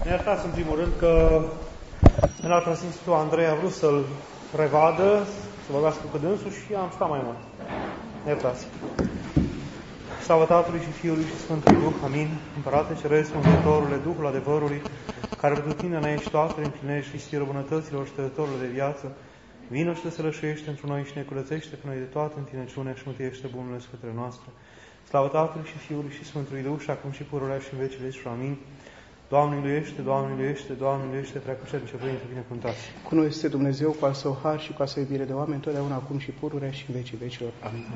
Ne iertați în primul rând că în altă Sfântul Andrei a vrut să-l revadă, să vorbească cu dânsul și am stat mai mult. Ne iertați. Slavă Tatălui și Fiului și Sfântului Duh, amin. Împărate Ceresc, Mântuitorule, Duhul adevărului, care de tine ne ești toate, împlinești istirul bunătăților și tătătorul de viață, vină și te sălășește într noi și ne curățește pe noi de toată întinăciunea și mântuiește bunurile sfântele noastre. Slavă Tatălui și Fiului și Sfântului Duh, și acum și pururea și în vecii veci. Amin. Doamne iubește, Doamne iubește, Doamne iubește, Preacucernice Părinte, binecuvântați. Cu noi este Dumnezeu, cu al său har și cu a său iubire de oameni, totdeauna, acum și pururea și în vecii vecilor. Amin.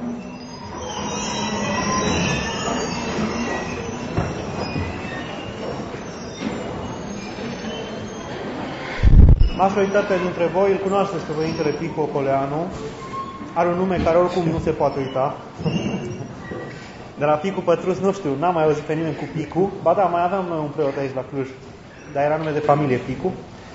Majoritatea dintre voi îl cunoașteți pe Părintele Picu Ocoleanu. Are un nume care oricum nu se poate uita. De la Picu Pătrus, nu știu, n-am mai auzit pe nimeni cu Picu. Ba da, mai aveam noi un preot aici la Cluj, dar era nume de familie Picu.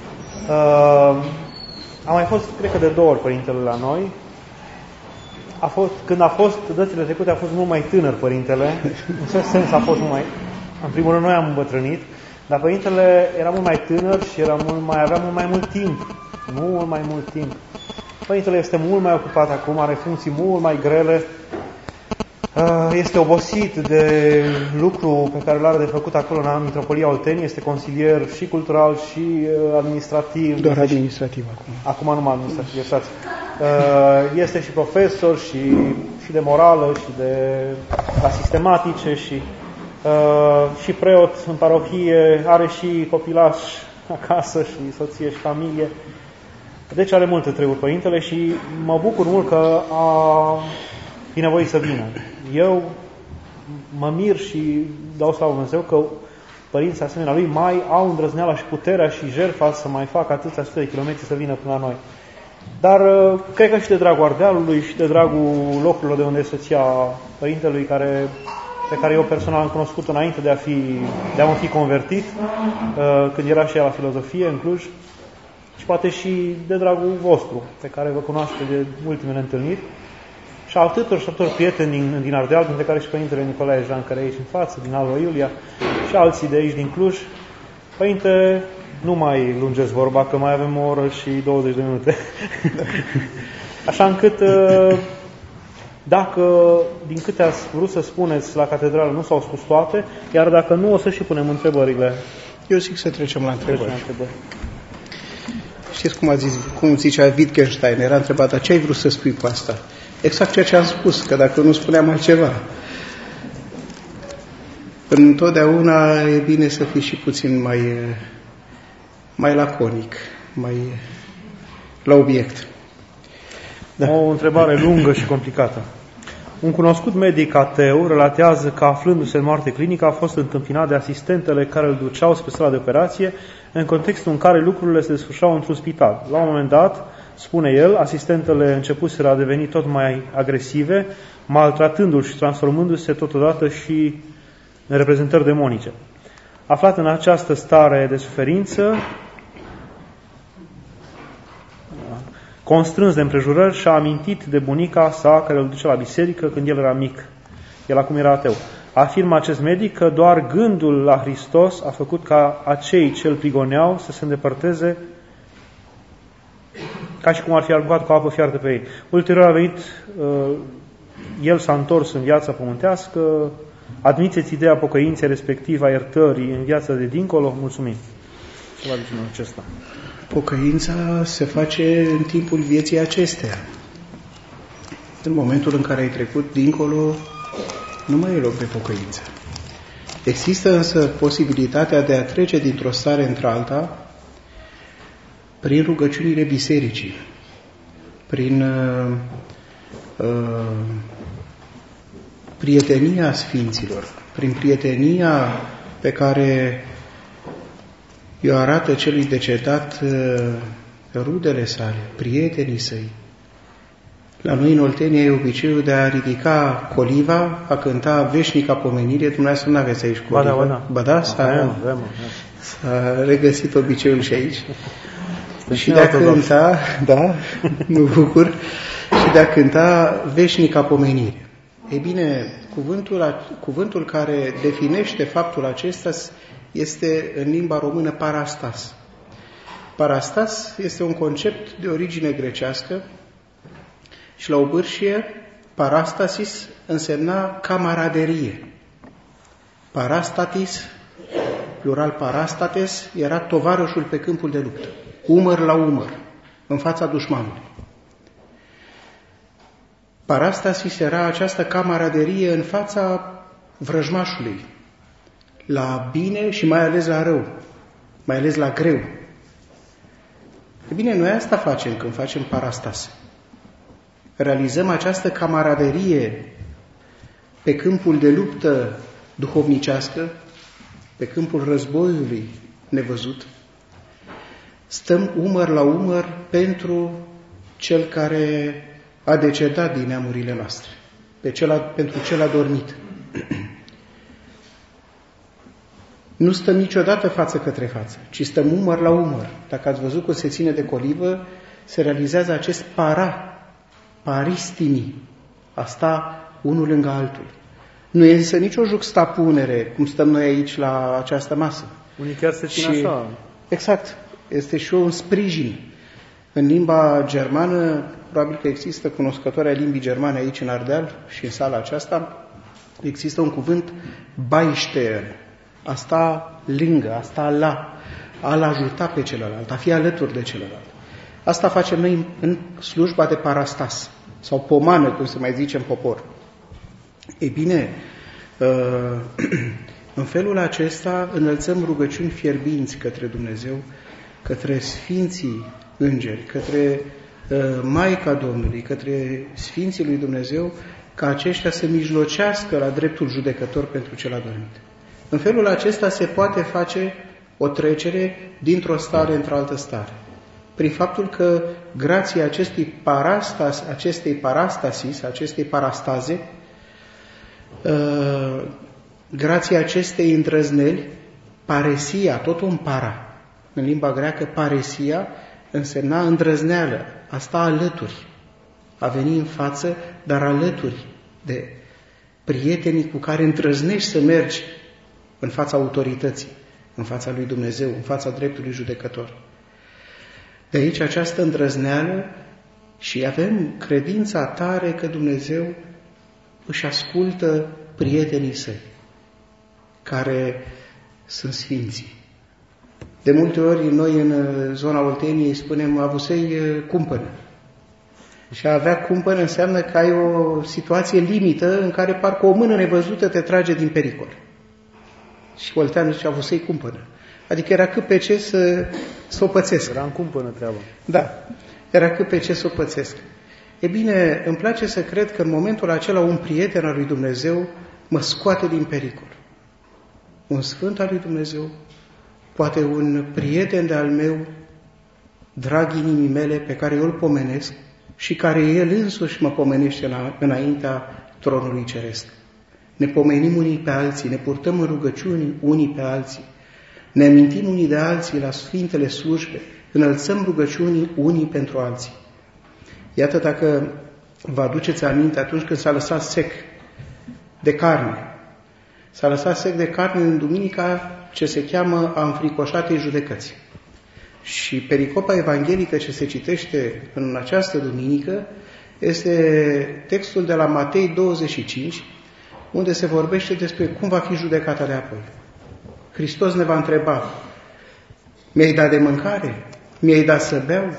A mai fost, cred că de 2 ori Părintele la noi. Când a fost, dățile trecute, a fost mult mai tânăr Părintele. În ce sens a fost mult mai... În primul rând, noi am îmbătrânit, dar Părintele era mult mai tânăr și avea mult mai mult timp. Mult mai mult timp. Părintele este mult mai ocupat acum, are funcții mult mai grele. Este obosit de lucru pe care l-are de făcut acolo în Mitropolia Oltenia, este consilier și cultural și administrativ. Doar administrativ acum. Acum numai administrativ, iertați. Este și profesor și de morală și la sistematice și preot în parohie, are și copilaș acasă și soție și familie. Deci are multe treburi Părintele și mă bucur mult că a nevoie să vină. Eu mă mir și dau slavă Dumnezeu că părinții asemenea lui mai au îndrăzneala și puterea și jertfa să mai facă atâția sute de kilometri să vină până la noi. Dar cred că și de dragul Ardealului și de dragul locurilor de unde e soția Părintelui, pe care eu personal am cunoscut înainte de a mă fi convertit, când era și ea la filozofie în Cluj, și poate și de dragul vostru, pe care vă cunoaște de ultimele întâlniri, și altor prieteni din Ardeal, dintre care și Părintele Nicolae Jean, care e aici în față, din Alba Iulia, și alții de aici din Cluj. Părinte, nu mai lungesc vorba, că mai avem o oră și 20 de minute. Așa încât, dacă, din câte ați vrut să spuneți la catedrală, nu s-au spus toate, iar dacă nu, o să și punem întrebările. Eu zic să trecem la întrebări. Știți cum zicea Wittgenstein, era întrebat, ce ai vrut să spui cu asta? Exact ceea ce am spus, că dacă nu spuneam altceva. Întotdeauna e bine să fii și puțin mai laconic, mai la obiect. Da. O întrebare lungă și complicată. Un cunoscut medic ateu relatează că, aflându-se în moarte clinică, a fost întâmpinat de asistentele care îl duceau spre sala de operație, în contextul în care lucrurile se desfășurau într-un spital. La un moment dat, spune el, asistentele începuseră a deveni tot mai agresive, maltratându-l și transformându-se totodată și în reprezentări demonice. Aflat în această stare de suferință, constrâns de împrejurări, și-a amintit de bunica sa care îl ducea la biserică când el era mic. El acum era ateu. Afirmă acest medic că doar gândul la Hristos a făcut ca acei ce îl prigoneau să se îndepărteze, ca și cum ar fi aruncat cu apă fiartă pe ei. Ulterior a venit, el s-a întors în viața pământească. Admiteți ideea pocăinței, respectiv a iertării în viața de dincolo? Mulțumim. Ceva de genul acesta. Pocăința se face în timpul vieții acesteia. În momentul în care ai trecut dincolo, nu mai e loc de pocăință. Există însă posibilitatea de a trece dintr-o stare într-alta prin rugăciunile bisericii, prin prietenia sfinților, prin prietenia pe care i-o arată celui decedat rudele sale, prietenii săi. La noi în Oltenia e obiceiul de a ridica coliva, a cânta veșnica pomenire. Dumneavoastră nu aveți aici coliva? Ba da, s-a regăsit obiceiul și aici. Și de a cânta, da, mă bucur, și de a cânta veșnica pomenire. Ei bine, cuvântul care definește faptul acesta este în limba română parastas. Parastas este un concept de origine grecească și la obârșie parastasis însemna camaraderie. Parastatis, plural parastates, era tovarășul pe câmpul de luptă, umăr la umăr, în fața dușmanului. Parastasis era această camaraderie în fața vrăjmașului, la bine și mai ales la rău, mai ales la greu. E bine, noi asta facem când facem parastase. Realizăm această camaraderie pe câmpul de luptă duhovnicească, pe câmpul războiului nevăzut. Stăm umăr la umăr pentru cel care a decedat din neamurile noastre, pentru cel adormit. Nu stăm niciodată față către față, ci stăm umăr la umăr. Dacă ați văzut cum se ține de colivă, se realizează acest paristimi, a sta unul lângă altul. Nu e însă nicio juxtapunere, cum stăm noi aici la această masă. Unii chiar se țin așa. Exact. Este și un sprijin. În limba germană, probabil că există cunoscători ai limbii germane aici în Ardeal și în sala aceasta, există un cuvânt beistehen, a sta lângă, a sta a-l ajuta pe celălalt, a fi alături de celălalt. Asta facem noi în slujba de parastas, sau pomană, cum se mai zice în popor. Ei bine, în felul acesta înălțăm rugăciuni fierbinți către Dumnezeu, către Sfinții Îngeri, către Maica Domnului, către Sfinții lui Dumnezeu, ca aceștia să mijlocească la dreptul judecător pentru cel adormit. În felul acesta se poate face o trecere dintr-o stare într-altă stare. Prin faptul că grație acestei parastasis, acestei parastaze, grație acestei îndrăzneli, paresia, tot un para, în limba greacă paresia însemna îndrăzneală, a sta alături, a veni în față, dar alături de prietenii cu care îndrăznești să mergi în fața autorității, în fața lui Dumnezeu, în fața dreptului judecător. De aici această îndrăzneală și avem credința tare că Dumnezeu își ascultă prietenii săi, care sunt sfinții. De multe ori noi în zona Olteniei spunem avusei cumpănă. Și a avea cumpănă înseamnă că ai o situație limită în care parcă o mână nevăzută te trage din pericol. Și olteanul zice avusei cumpănă. Adică era cât pe ce să o pățesc. Era în cumpănă treaba. Da, era cât pe ce să o pățesc. E bine, îmi place să cred că în momentul acela un prieten al lui Dumnezeu mă scoate din pericol. Un sfânt al lui Dumnezeu, poate un prieten de-al meu, drag inimii mele, pe care eu îl pomenesc și care el însuși mă pomenește înaintea tronului ceresc. Ne pomenim unii pe alții, ne purtăm în rugăciuni unii pe alții, ne amintim unii de alții la sfintele slujbe, înălțăm rugăciunii unii pentru alții. Iată, dacă vă aduceți aminte, atunci când s-a lăsat sec de carne, s-a lăsat sec de carne în duminica ce se cheamă a înfricoșatei judecăți. Și pericopa evanghelică ce se citește în această duminică este textul de la Matei 25, unde se vorbește despre cum va fi judecata de apoi. Hristos ne va întreba, mi-ai dat de mâncare? Mi-ai dat să beau?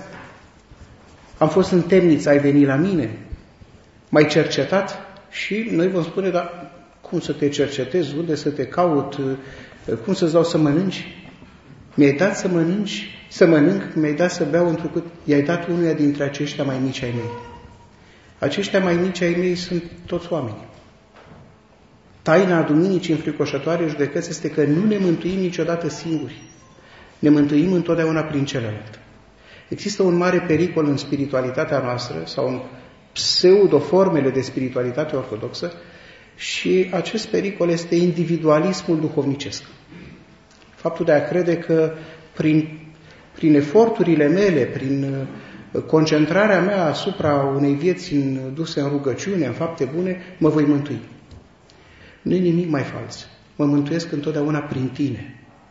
Am fost în temniță, ai venit la mine? M-ai cercetat? Și noi vom spune, dar cum să te cercetezi? Unde să te caut? Cum să-ți dau să mănânci? Mi-ai dat să mănânc, mi-ai dat să beau, întrucât i-ai dat unuia dintre aceștia mai mici ai mei. Aceștia mai mici ai mei sunt toți oameni. Taina Duminicii înfricoșătoare judecăți este că nu ne mântuim niciodată singuri. Ne mântuim întotdeauna prin celălalt. Există un mare pericol în spiritualitatea noastră sau în pseudoformele de spiritualitate ortodoxă și acest pericol este individualismul duhovnicesc. Faptul de a crede că prin eforturile mele, prin concentrarea mea asupra unei vieți duse în rugăciune, în fapte bune, mă voi mântui. Nu e nimic mai fals. Mă mântuiesc întotdeauna prin tine.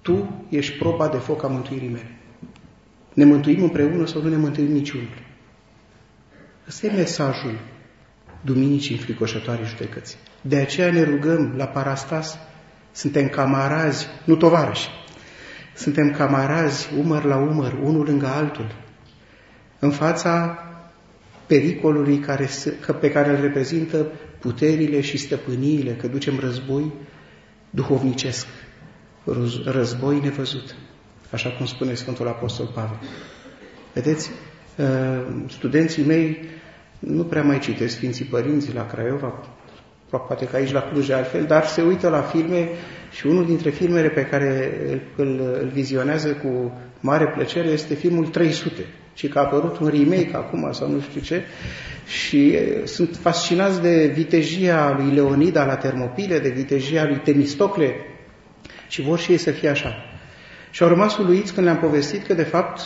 Tu ești proba de foc a mântuirii mele. Ne mântuim împreună sau nu ne mântuim niciunul? Ăsta e mesajul Duminicii înfricoșătoare judecății. De aceea ne rugăm la Parastas, suntem camarazi, nu tovarăși. Suntem camarazi, umăr la umăr, unul lângă altul, în fața pericolului pe care îl reprezintă puterile și stăpâniile, că ducem război duhovnicesc, război nevăzut, așa cum spune Sfântul Apostol Pavel. Vedeți, studenții mei nu prea mai citesc Sfinții Părinți la Craiova, poate că aici la Cluj altfel, dar se uită la filme și unul dintre filmele pe care îl vizionează cu mare plăcere este filmul 300, și că a apărut un remake acum sau nu știu ce, și sunt fascinați de vitejia lui Leonida la Termopile, de vitejia lui Temistocle și vor și ei să fie așa. Și au rămas uluiți când le-am povestit că de fapt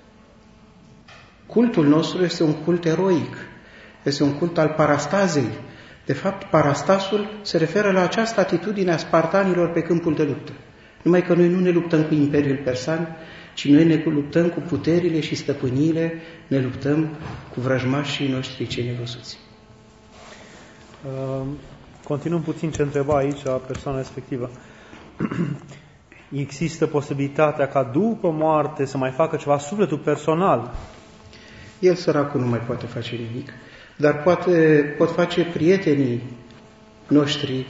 cultul nostru este un cult eroic, este un cult al parastazei. De fapt, parastasul se referă la această atitudine a spartanilor pe câmpul de luptă. Numai că noi nu ne luptăm cu Imperiul Persan, ci noi ne luptăm cu puterile și stăpâniile, ne luptăm cu vrăjmașii noștri cei nevăzuți. Continuăm puțin ce întreba aici persoana respectivă. Există posibilitatea ca după moarte să mai facă ceva sufletul personal? El, săracul, nu mai poate face nimic, dar pot face prietenii noștri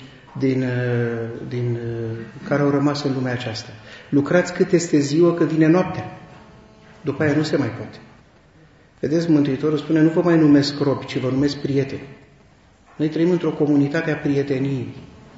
care au rămas în lumea aceasta. Lucrați cât este ziua, că vine noaptea. După aia nu se mai poate. Vedeți, Mântuitorul spune, nu vă mai numesc robi, ci vă numesc prieteni. Noi trăim într-o comunitate a prieteniei.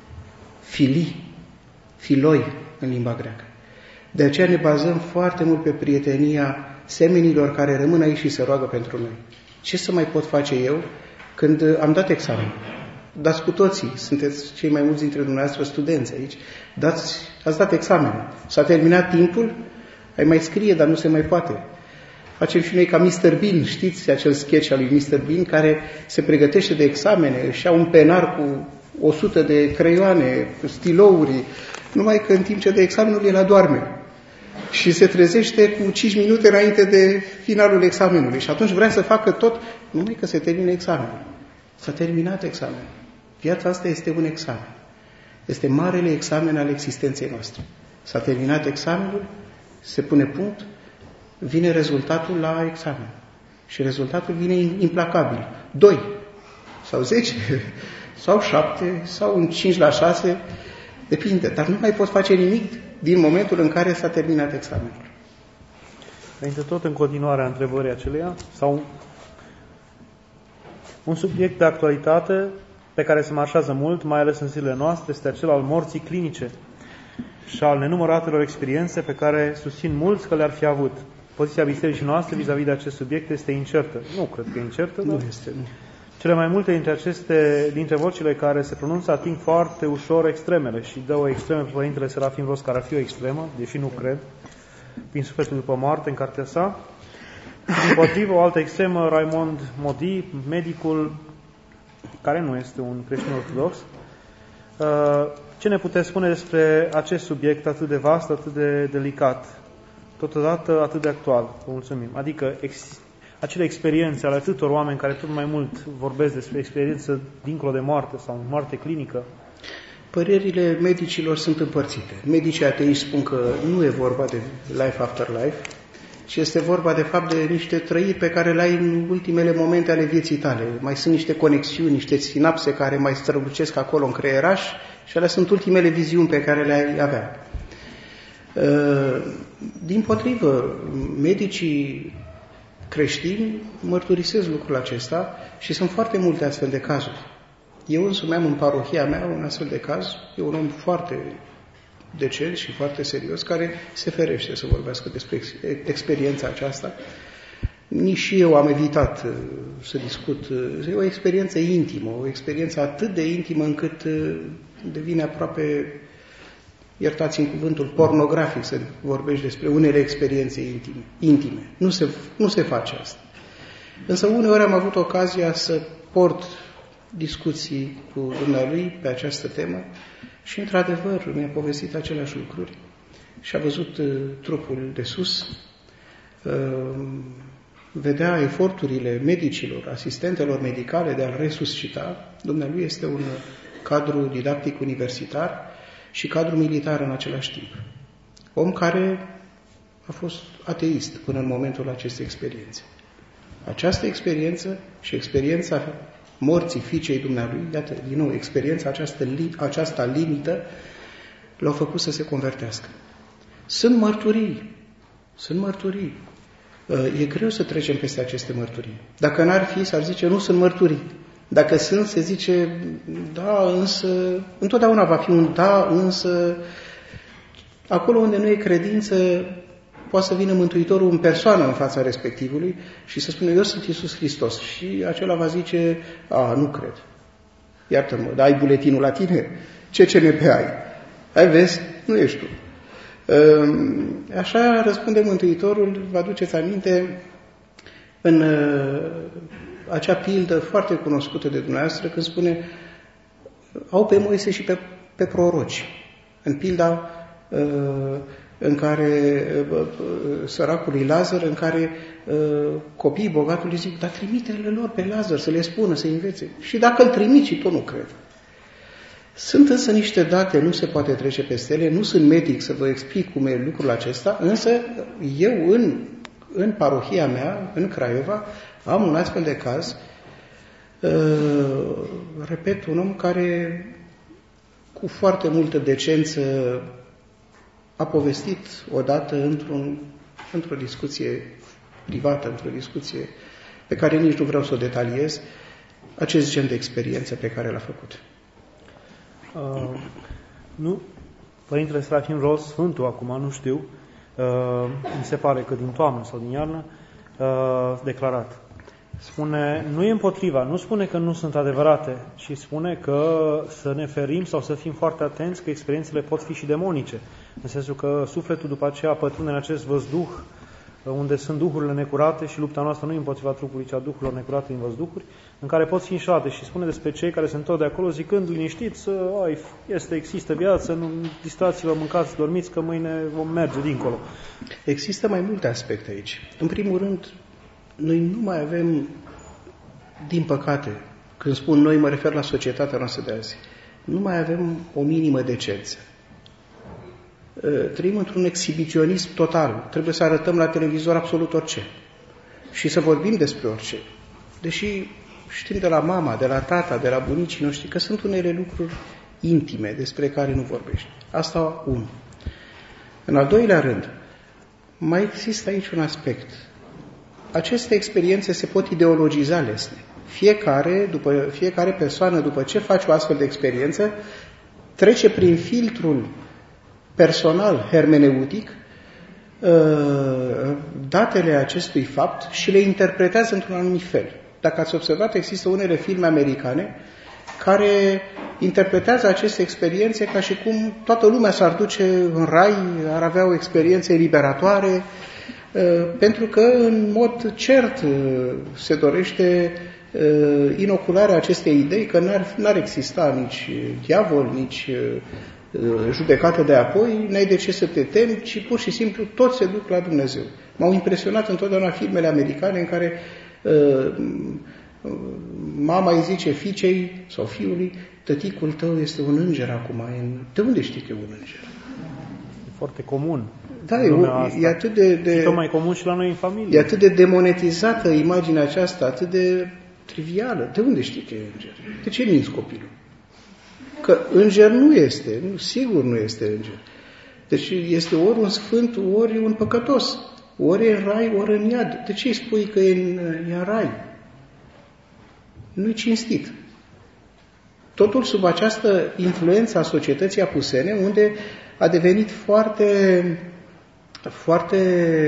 Filoi în limba greacă. De aceea ne bazăm foarte mult pe prietenia semenilor care rămân aici și se roagă pentru noi. Ce să mai pot face eu când am dat examen? Dați cu toții, sunteți cei mai mulți dintre dumneavoastră studenți aici, ați dat examen. S-a terminat timpul, ai mai scrie, dar nu se mai poate. Facem și noi ca Mr. Bean, știți acel sketch al lui Mr. Bean, care se pregătește de examene, își ia un penar cu 100 de creioane, stilouri, numai că în timp ce de examenul el adorme. Și se trezește cu 5 minute înainte de finalul examenului. Și atunci vrea să facă tot, numai că se termine examenul. S-a terminat examenul. Viața asta este un examen. Este marele examen al existenței noastre. S-a terminat examenul, se pune punct, vine rezultatul la examen. Și rezultatul vine implacabil. 2, sau 10, sau 7, sau un 5/6, depinde. Dar nu mai poți face nimic din momentul în care s-a terminat examenul. Înainte tot în continuarea întrebării aceleia, sau un subiect de actualitate pe care se marșează mult, mai ales în zilele noastre, este acela al morții clinice și al nenumăratelor experiențe pe care susțin mulți că le-ar fi avut. Poziția bisericii noastre vis-a-vis de acest subiect este incertă. Nu cred că e incertă, dar Nu. Cele mai multe dintre vocile care se pronunță ating foarte ușor extremele și dă o extremă pe Părintele Serafim Ros, care ar fi o extremă, deși nu cred, prin sufletul după moarte în cartea sa. Împotrivă, o altă extremă, Raimond Modi, medicul care nu este un creștin ortodox. Ce ne puteți spune despre acest subiect atât de vast, atât de delicat, totodată atât de actual? Vă mulțumim. Adică acele experiențe ale atâtor oameni care tot mai mult vorbesc despre experiență dincolo de moarte sau moarte clinică. Părerile medicilor sunt împărțite. Medicii ateiști spun că nu e vorba de life after life, ci este vorba de fapt de niște trăiri pe care le ai în ultimele momente ale vieții tale. Mai sunt niște conexiuni, niște sinapse care mai strălucesc acolo în creieraș și alea sunt ultimele viziuni pe care le-ai avea. Dimpotrivă, medicii creștini mărturisesc lucrul acesta și sunt foarte multe astfel de cazuri. Eu însumi am în parohia mea un astfel de caz, e un om foarte decent și foarte serios, care se ferește să vorbească despre experiența aceasta. Nici eu am evitat să discut. E o experiență intimă, o experiență atât de intimă încât devine aproape, iertați-mi cuvântul, pornografic să vorbești despre unele experiențe intime. Nu se face asta. Însă uneori am avut ocazia să port discuții cu dumnealui pe această temă și, într-adevăr, mi-a povestit aceleași lucruri. și a văzut trupul de sus, vedea eforturile medicilor, asistentelor medicale de a-l resuscita. Dumnealui este un cadru didactic universitar și cadru militar în același timp. Om care a fost ateist până în momentul acestei experiențe. Această experiență și experiența morții fiicei Dumnealui, iată, din nou, experiența aceasta limită, l-au făcut să se convertească. Sunt mărturii. E greu să trecem peste aceste mărturii. Dacă n-ar fi, s-ar zice, nu sunt mărturii. Dacă sunt, se zice, da, însă, întotdeauna va fi un da, însă, acolo unde nu e credință, poate să vină Mântuitorul în persoană în fața respectivului și să spună, eu sunt Iisus Hristos. Și acela va zice, nu cred. Iartă-mă, dar ai buletinul la tine? Ce CNP ai? Vezi? Nu ești tu. Așa răspunde Mântuitorul, vă aduceți aminte, în acea pildă foarte cunoscută de dumneavoastră, când spune, au pe Moise și pe proroci. În pilda în care săracului Lazar, în care copiii bogatului zic, dar trimite-le lor pe Lazar să le spună, să învețe. Și dacă îl trimiți, tot nu cred. Sunt însă niște date, nu se poate trece peste ele, nu sunt medic să vă explic cum e lucrul acesta, însă eu în parohia mea, în Craiova, am un astfel de caz, repet, un om care cu foarte multă decență a povestit odată într-o discuție privată, într-o discuție pe care nici nu vreau să o detaliez, acest gen de experiență pe care l-a făcut. Nu, Părintele Serafim Ros, Sfântul acum, nu știu, mi se pare că din toamnă sau din iarnă, declarat. Spune, nu e împotriva, nu spune că nu sunt adevărate, ci spune că să ne ferim sau să fim foarte atenți că experiențele pot fi și demonice. În sensul că sufletul după aceea pătrunde în acest văzduh, unde sunt duhurile necurate și lupta noastră nu e împotriva trupului, ci a duhurilor necurate din văzduhuri, în care pot fi înșelate. Și spune despre cei care se întorc de acolo zicând, liniștiți, există viață, nu distrați-vă, mâncați, dormiți, că mâine vom merge dincolo. Există mai multe aspecte aici. În primul rând, noi nu mai avem, din păcate, când spun noi, mă refer la societatea noastră de azi, nu mai avem o minimă decență. Trăim într-un exhibiționism total. Trebuie să arătăm la televizor absolut orice. Și să vorbim despre orice. Deși știm de la mama, de la tata, de la bunicii noștri, că sunt unele lucruri intime despre care nu vorbești. Asta unul. În al doilea rând, mai există aici un aspect. Aceste experiențe se pot ideologiza lesne. Fiecare persoană, după ce face o astfel de experiență, trece prin filtrul personal, hermeneutic, datele acestui fapt și le interpretează într-un anumit fel. Dacă ați observat, există unele filme americane care interpretează aceste experiențe ca și cum toată lumea s-ar duce în rai, ar avea o experiență eliberatoare, pentru că în mod cert se dorește inocularea acestei idei că n-ar exista nici diavol, nici judecată de apoi, n-ai de ce să te temi, ci pur și simplu toți se duc la Dumnezeu. M-au impresionat întotdeauna filmele americane în care mama îi zice fiicei sau fiului, tăticul tău este un înger acum. De unde știi că e un înger? E foarte comun. Da, e atât de... tot mai comun și la noi în familie. E atât de demonetizată imaginea aceasta, atât de trivială. De unde știi că e înger? De ce minți copilul? Că înger nu este, sigur nu este înger. Deci este ori un sfânt, ori un păcătos. Ori e în rai, ori în iad. De ce îi spui că e în rai? Nu-i cinstit. Totul sub această influență a societății apusene, unde a devenit foarte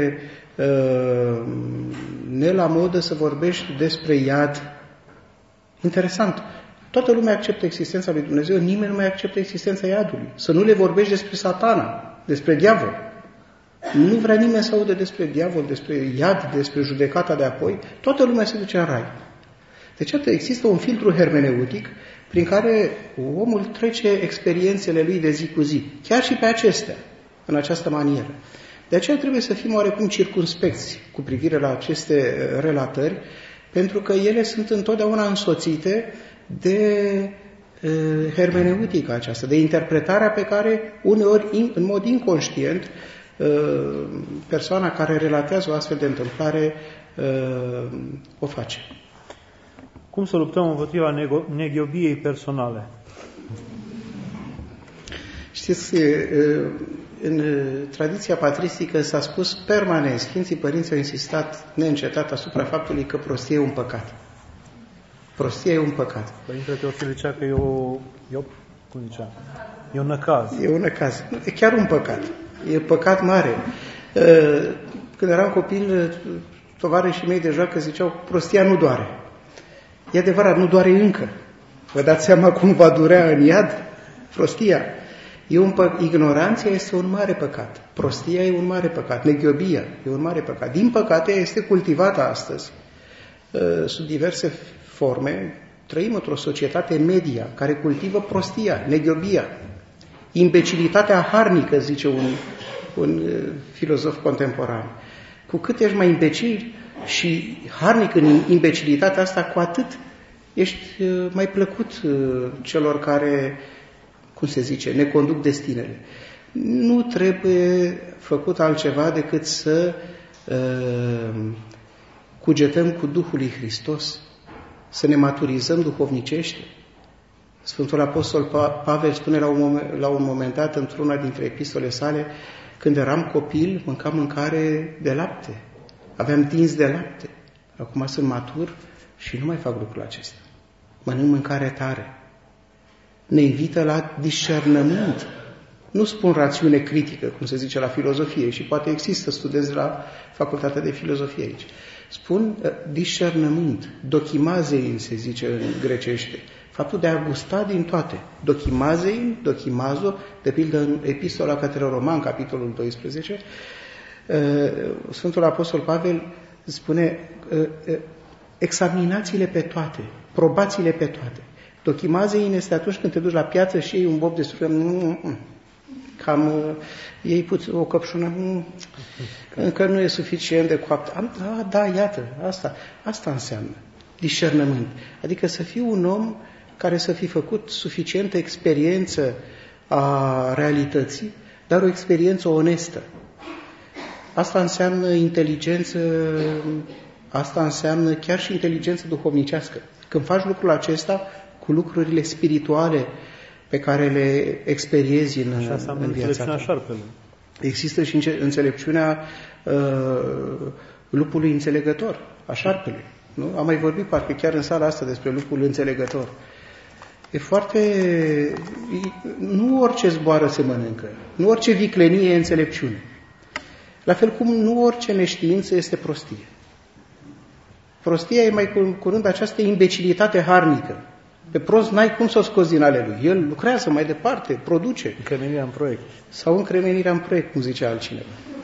ne la modă să vorbești despre iad. Interesant. Toată lumea acceptă existența lui Dumnezeu, nimeni nu mai acceptă existența iadului. Să nu le vorbești despre satana, despre diavol. Nu vrea nimeni să audă despre diavol, despre iad, despre judecata de apoi. Toată lumea se duce în rai. Deci, atât, există un filtru hermeneutic prin care omul trece experiențele lui de zi cu zi. Chiar și pe acestea. în această manieră. De aceea trebuie să fim oarecum circumspecți cu privire la aceste relatări, pentru că ele sunt întotdeauna însoțite de hermeneutica aceasta, de interpretarea pe care uneori, în mod inconștient, persoana care relatează o astfel de întâmplare o face. Cum să luptăm împotriva neghiobiei personale? Știți, în tradiția patristică s-a spus permanent, Sfinții Părinți au insistat neîncetat asupra faptului că prostia e un păcat. Prostia e un păcat. Părintele Teofil zicea că e un năcaz. E un năcaz. E chiar un păcat. E păcat mare. Când eram copil, tovarășii mei de joacă ziceau, prostia nu doare. E adevărat, nu doare încă. Vă dați seama cum va durea în iad? Prostia. Ignoranția este un mare păcat. Prostia e un mare păcat. Neghiobia e un mare păcat. Din păcate, este cultivată astăzi sub diverse forme. Trăim într-o societate media care cultivă prostia, neghiobia, imbecilitatea harnică, zice un filozof contemporan. Cu cât ești mai imbecil și harnic în imbecilitatea asta, cu atât ești mai plăcut celor care, cum se zice, ne conduc destinele. Nu trebuie făcut altceva decât să cugetăm cu Duhul lui Hristos, să ne maturizăm duhovnicește. Sfântul Apostol Pavel spune la un moment dat, într-una dintre epistole sale, când eram copil, mâncam mâncare de lapte. Aveam dinți de lapte. Acum sunt matur și nu mai fac lucrul acesta. Mănânc mâncare tare. Ne invită la discernământ. Nu spun rațiune critică, cum se zice la filozofie, și poate există studenți la Facultatea de Filozofie aici. Spun discernământ, dochimazein se zice în grecește. Faptul de a gusta din toate. Dochimazein, dochimazo, de pildă în Epistola către Roman, capitolul 12, Sfântul Apostol Pavel spune examinați-le pe toate, probați-le pe toate. Dochimazein este atunci când te duci la piață și iei un bob de sură, cam iei puțin o căpșună, încă nu e suficient de coaptă. Da, iată, asta înseamnă discernământ. Adică să fii un om care să fi făcut suficientă experiență a realității, dar o experiență onestă. Asta înseamnă inteligență, asta înseamnă chiar și inteligență duhovnicească. Când faci lucrul acesta cu lucrurile spirituale pe care le experiezi în viața ta. Există și înțelepciunea lupului înțelegător, a șarpelui. Nu? Am mai vorbit parcă chiar în sala asta despre lupul înțelegător. E foarte... Nu orice zboară se mănâncă. Nu orice viclenie e înțelepciune. La fel cum nu orice neștiință este prostie. Prostia e mai curând această imbecilitate harnică. Pe prost n-ai cum să o scoți din ale lui. El lucrează mai departe, produce. Încremenirea în proiect. Sau încremenirea în proiect, cum zice altcineva.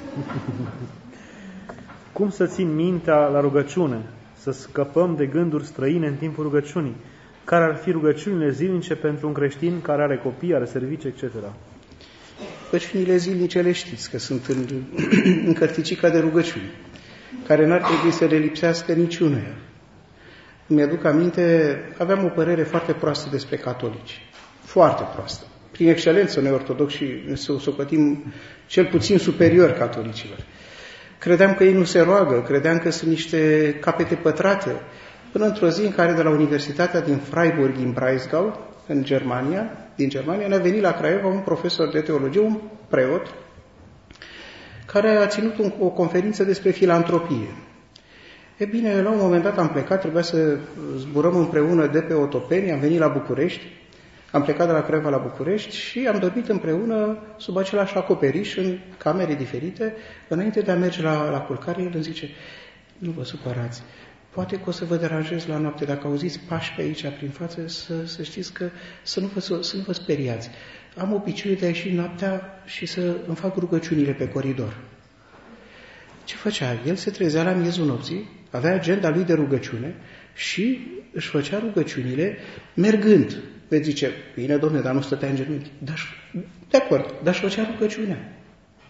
Cum să țin mintea la rugăciune? Să scăpăm de gânduri străine în timpul rugăciunii? Care ar fi rugăciunile zilnice pentru un creștin care are copii, are servicii, etc.? Rugăciunile zilnice le știți, că sunt în cărticica de rugăciuni, care n-ar trebui să le lipsească niciunuia. Mi-aduc aminte, aveam o părere foarte proastă despre catolici. Foarte proastă. Prin excelență, noi ortodoxi să o socotim cel puțin superior catolicilor. Credeam că ei nu se roagă, credeam că sunt niște capete pătrate. Până într-o zi în care de la Universitatea din Freiburg, din Breisgau, din Germania, ne-a venit la Craiova un profesor de teologie, un preot, care a ținut o conferință despre filantropie. E bine, la un moment dat am plecat, trebuia să zburăm împreună de pe Otopeni, am venit la București, am plecat de la Craiova la București și am dormit împreună sub același acoperiș, în camere diferite. Înainte de a merge la culcare, el îmi zice, nu vă supărați, poate că o să vă deranjez la noapte, dacă auziți pași pe aici prin față, să știți că să nu vă speriați. Am obiceiul de a ieși noaptea și să îmi fac rugăciunile pe coridor. Ce făcea? El se trezea la miezul nopții, avea agenda lui de rugăciune și își făcea rugăciunile mergând. Veți zice, bine, domne, dar nu stătea în genunchi. De acord, dar își făcea rugăciunea.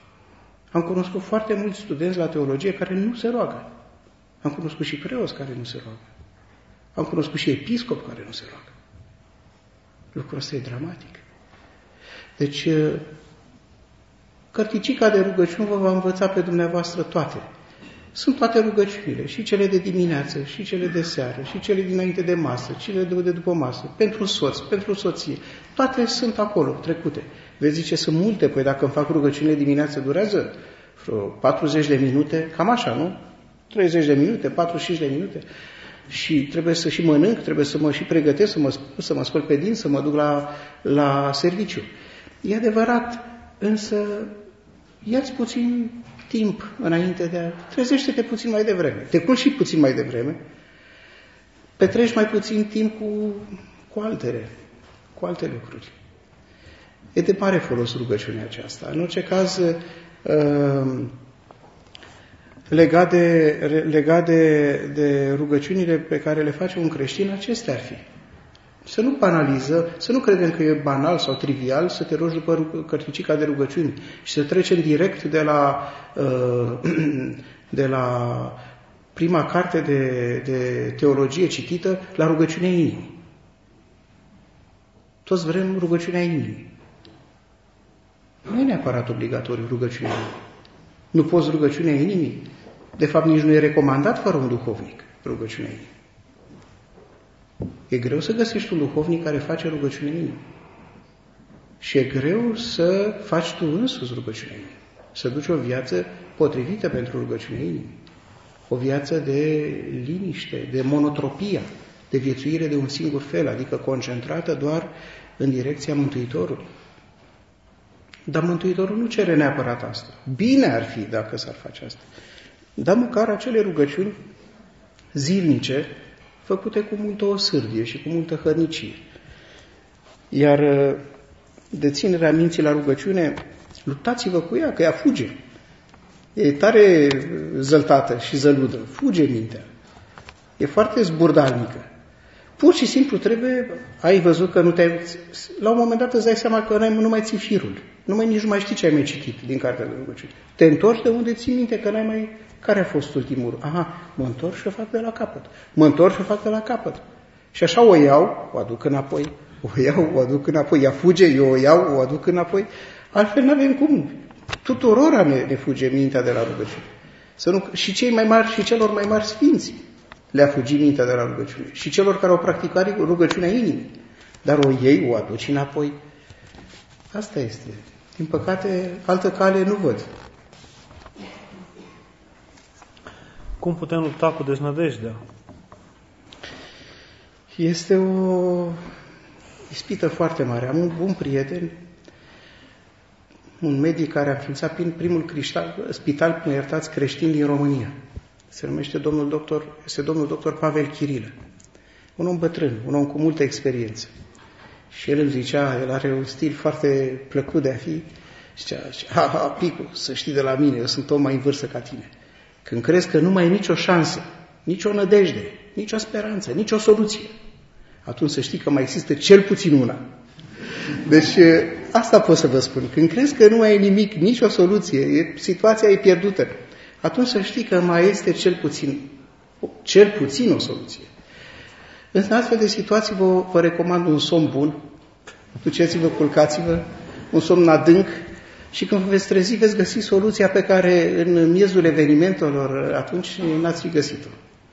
Am cunoscut foarte mulți studenți la teologie care nu se roagă. Am cunoscut și preoți care nu se roagă. Am cunoscut și episcopi care nu se roagă. Lucrul ăsta e dramatic. Deci, cărticica de rugăciuni vă va învăța pe dumneavoastră toate. Sunt toate rugăciunile, și cele de dimineață, și cele de seară, și cele dinainte de masă, cele de după masă, pentru soț, pentru soție. Toate sunt acolo, trecute. Vezi zice, sunt multe, păi dacă îmi fac rugăciunile dimineață, durează vreo 40 de minute, cam așa, nu? 30 de minute, 45 de minute. Și trebuie să și mănânc, trebuie să mă și pregătesc, să mă spăl pe dinți, să mă duc la serviciu. E adevărat, însă ia-ți puțin timp înainte de trezește-te puțin mai devreme. Te culci și puțin mai devreme. Petreci mai puțin timp cu alte lucruri. E de mare folos rugăciunea aceasta. În orice caz, legat de rugăciunile pe care le face un creștin, acestea ar fi. Să nu banaliză, să nu credem că e banal sau trivial să te rogi după cărticica de rugăciuni și să trecem direct de la prima carte de teologie citită la rugăciunea inimii. Toți vrem rugăciunea inimii. Nu e neapărat obligatoriu rugăciunea inimii. Nu poți rugăciunea inimii? De fapt, nici nu e recomandat fără un duhovnic rugăciunea inimii. E greu să găsești un duhovnic care face rugăciunea inimii. Și e greu să faci tu însuți rugăciunea inimii. Să duci o viață potrivită pentru rugăciunea inimii. O viață de liniște, de monotropia, de viețuire de un singur fel, adică concentrată doar în direcția Mântuitorului. Dar Mântuitorul nu cere neapărat asta. Bine ar fi dacă s-ar face asta. Dar măcar acele rugăciuni zilnice, făcute cu multă osârdie și cu multă hărnicie. Iar deținerea minții la rugăciune, luptați-vă cu ea, că ea fuge. E tare zăltată și zăludă. Fuge mintea. E foarte zburdalnică. Pur și simplu ai văzut că nu te-ai... La un moment dat îți dai seama că nu mai ții firul. Nici nu mai știi ce ai mai citit din cartea de rugăciune. Te întorci de unde ții minte că n-ai mai... Care a fost ultimul? Aha, mă întorc și o fac de la capăt. Mă întorc și o fac de la capăt. Și așa o iau, o aduc înapoi. O iau, o aduc înapoi. Ea fuge, eu o iau, o aduc înapoi. Altfel n-avem cum. Tuturora ne fuge mintea de la rugăciune. Și cei mai mari și celor mai mari sfinți le-a fugit mintea de la rugăciune. Și celor care au practicat rugăciunea inimii. Dar o iei, o aduci înapoi. Asta este. Din păcate, altă cale nu văd. Cum putem lupta cu deznădejdea? Este o ispită foarte mare. Am un bun prieten, un medic care a înființat primul spital, mă iertați, creștin din România. Se numește domnul doctor Pavel Chirilă. Un om bătrân, un om cu multă experiență. Și el îmi zicea, el are un stil foarte plăcut de a fi, zicea, Picu, să știi de la mine, eu sunt om mai în vârstă ca tine. Când crezi că nu mai e nicio șansă, nicio nădejde, nicio speranță, nicio soluție, atunci să știi că mai există cel puțin una. Deci asta pot să vă spun. Când crezi că nu mai e nimic, nicio soluție, situația e pierdută, atunci să știi că mai este cel puțin o soluție. În astfel de situații vă recomand un somn bun. Duceți-vă, culcați-vă, un somn adânc și când vă veți trezi, veți găsi soluția pe care în miezul evenimentelor atunci n-ați fi găsit-o.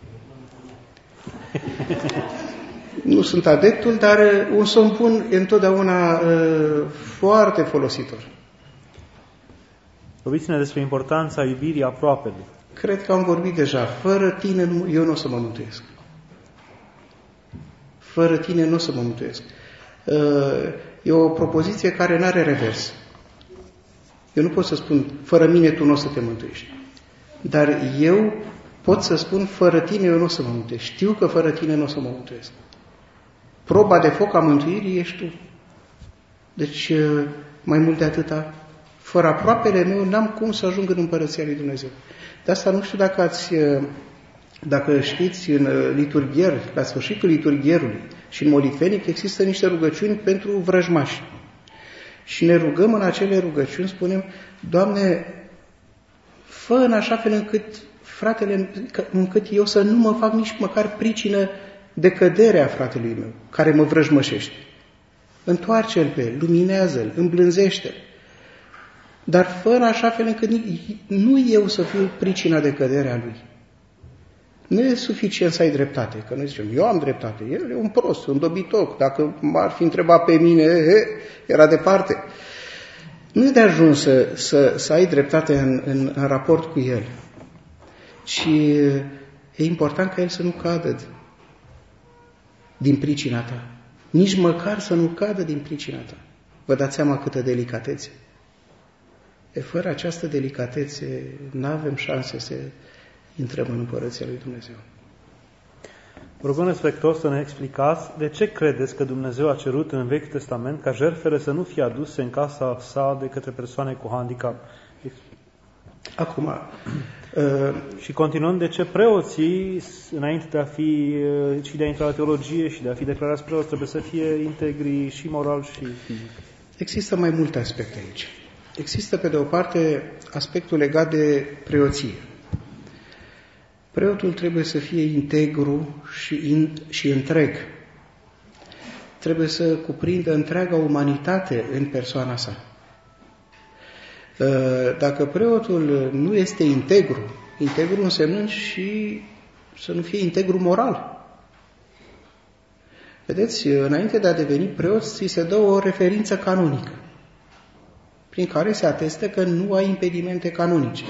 Nu sunt adeptul, dar un somn bun e întotdeauna foarte folositor. Vorbiți-ne despre importanța iubirii aproapelui. Cred că am vorbit deja. Fără tine eu nu o să mă mântuiesc. Fără tine nu o să mă mântuiesc. E o propoziție care nu are revers. Eu nu pot să spun, fără mine tu nu o să te mântuiești. Dar eu pot să spun, fără tine eu nu o să mă mântuiesc. Știu că fără tine nu o să mă mântuiesc. Proba de foc a mântuirii ești tu. Deci, mai mult de atâta, fără aproapele meu n-am cum să ajung în Împărăția lui Dumnezeu. De asta nu știu dacă știți, în liturghier, la sfârșitul liturghierului și în molitvenic există niște rugăciuni pentru vrăjmași. Și ne rugăm în acele rugăciuni, spunem, Doamne, Fă în așa fel încât, fratele, încât eu să nu mă fac nici măcar pricină de căderea fratelui meu, care mă vrăjmășește. Întoarce-l pe el, luminează-l, îmblânzește-l. Dar fă în așa fel încât nu eu să fiu pricina de căderea lui. Nu e suficient să ai dreptate, că noi zicem, eu am dreptate, el e un prost, un dobitoc, dacă m-ar fi întrebat pe mine, era departe. Nu e de ajuns să ai dreptate în raport cu el, ci e important ca el să nu cadă din pricina ta. Nici măcar să nu cadă din pricina ta. Vă dați seama câtă delicatețe? Fără această delicatețe n-avem șanse să intrăm în Împărăția lui Dumnezeu. Rugăm respectuos să ne explicați de ce credeți că Dumnezeu a cerut în Vechiul Testament ca jertfele să nu fie aduse în casa sa de către persoane cu handicap. Acum, și continuăm, de ce preoții, înainte de a fi și de a intra la teologie și de a fi declarați preoți, trebuie să fie integri și moral și fizic? Există mai multe aspecte aici. Există, pe de o parte, aspectul legat de preoție. Preotul trebuie să fie integru și întreg. Trebuie să cuprindă întreaga umanitate în persoana sa. Dacă preotul nu este integru însemnând și să nu fie integru moral. Vedeți, înainte de a deveni preot, ți se dă o referință canonică, prin care se atestă că nu ai impedimente canonice.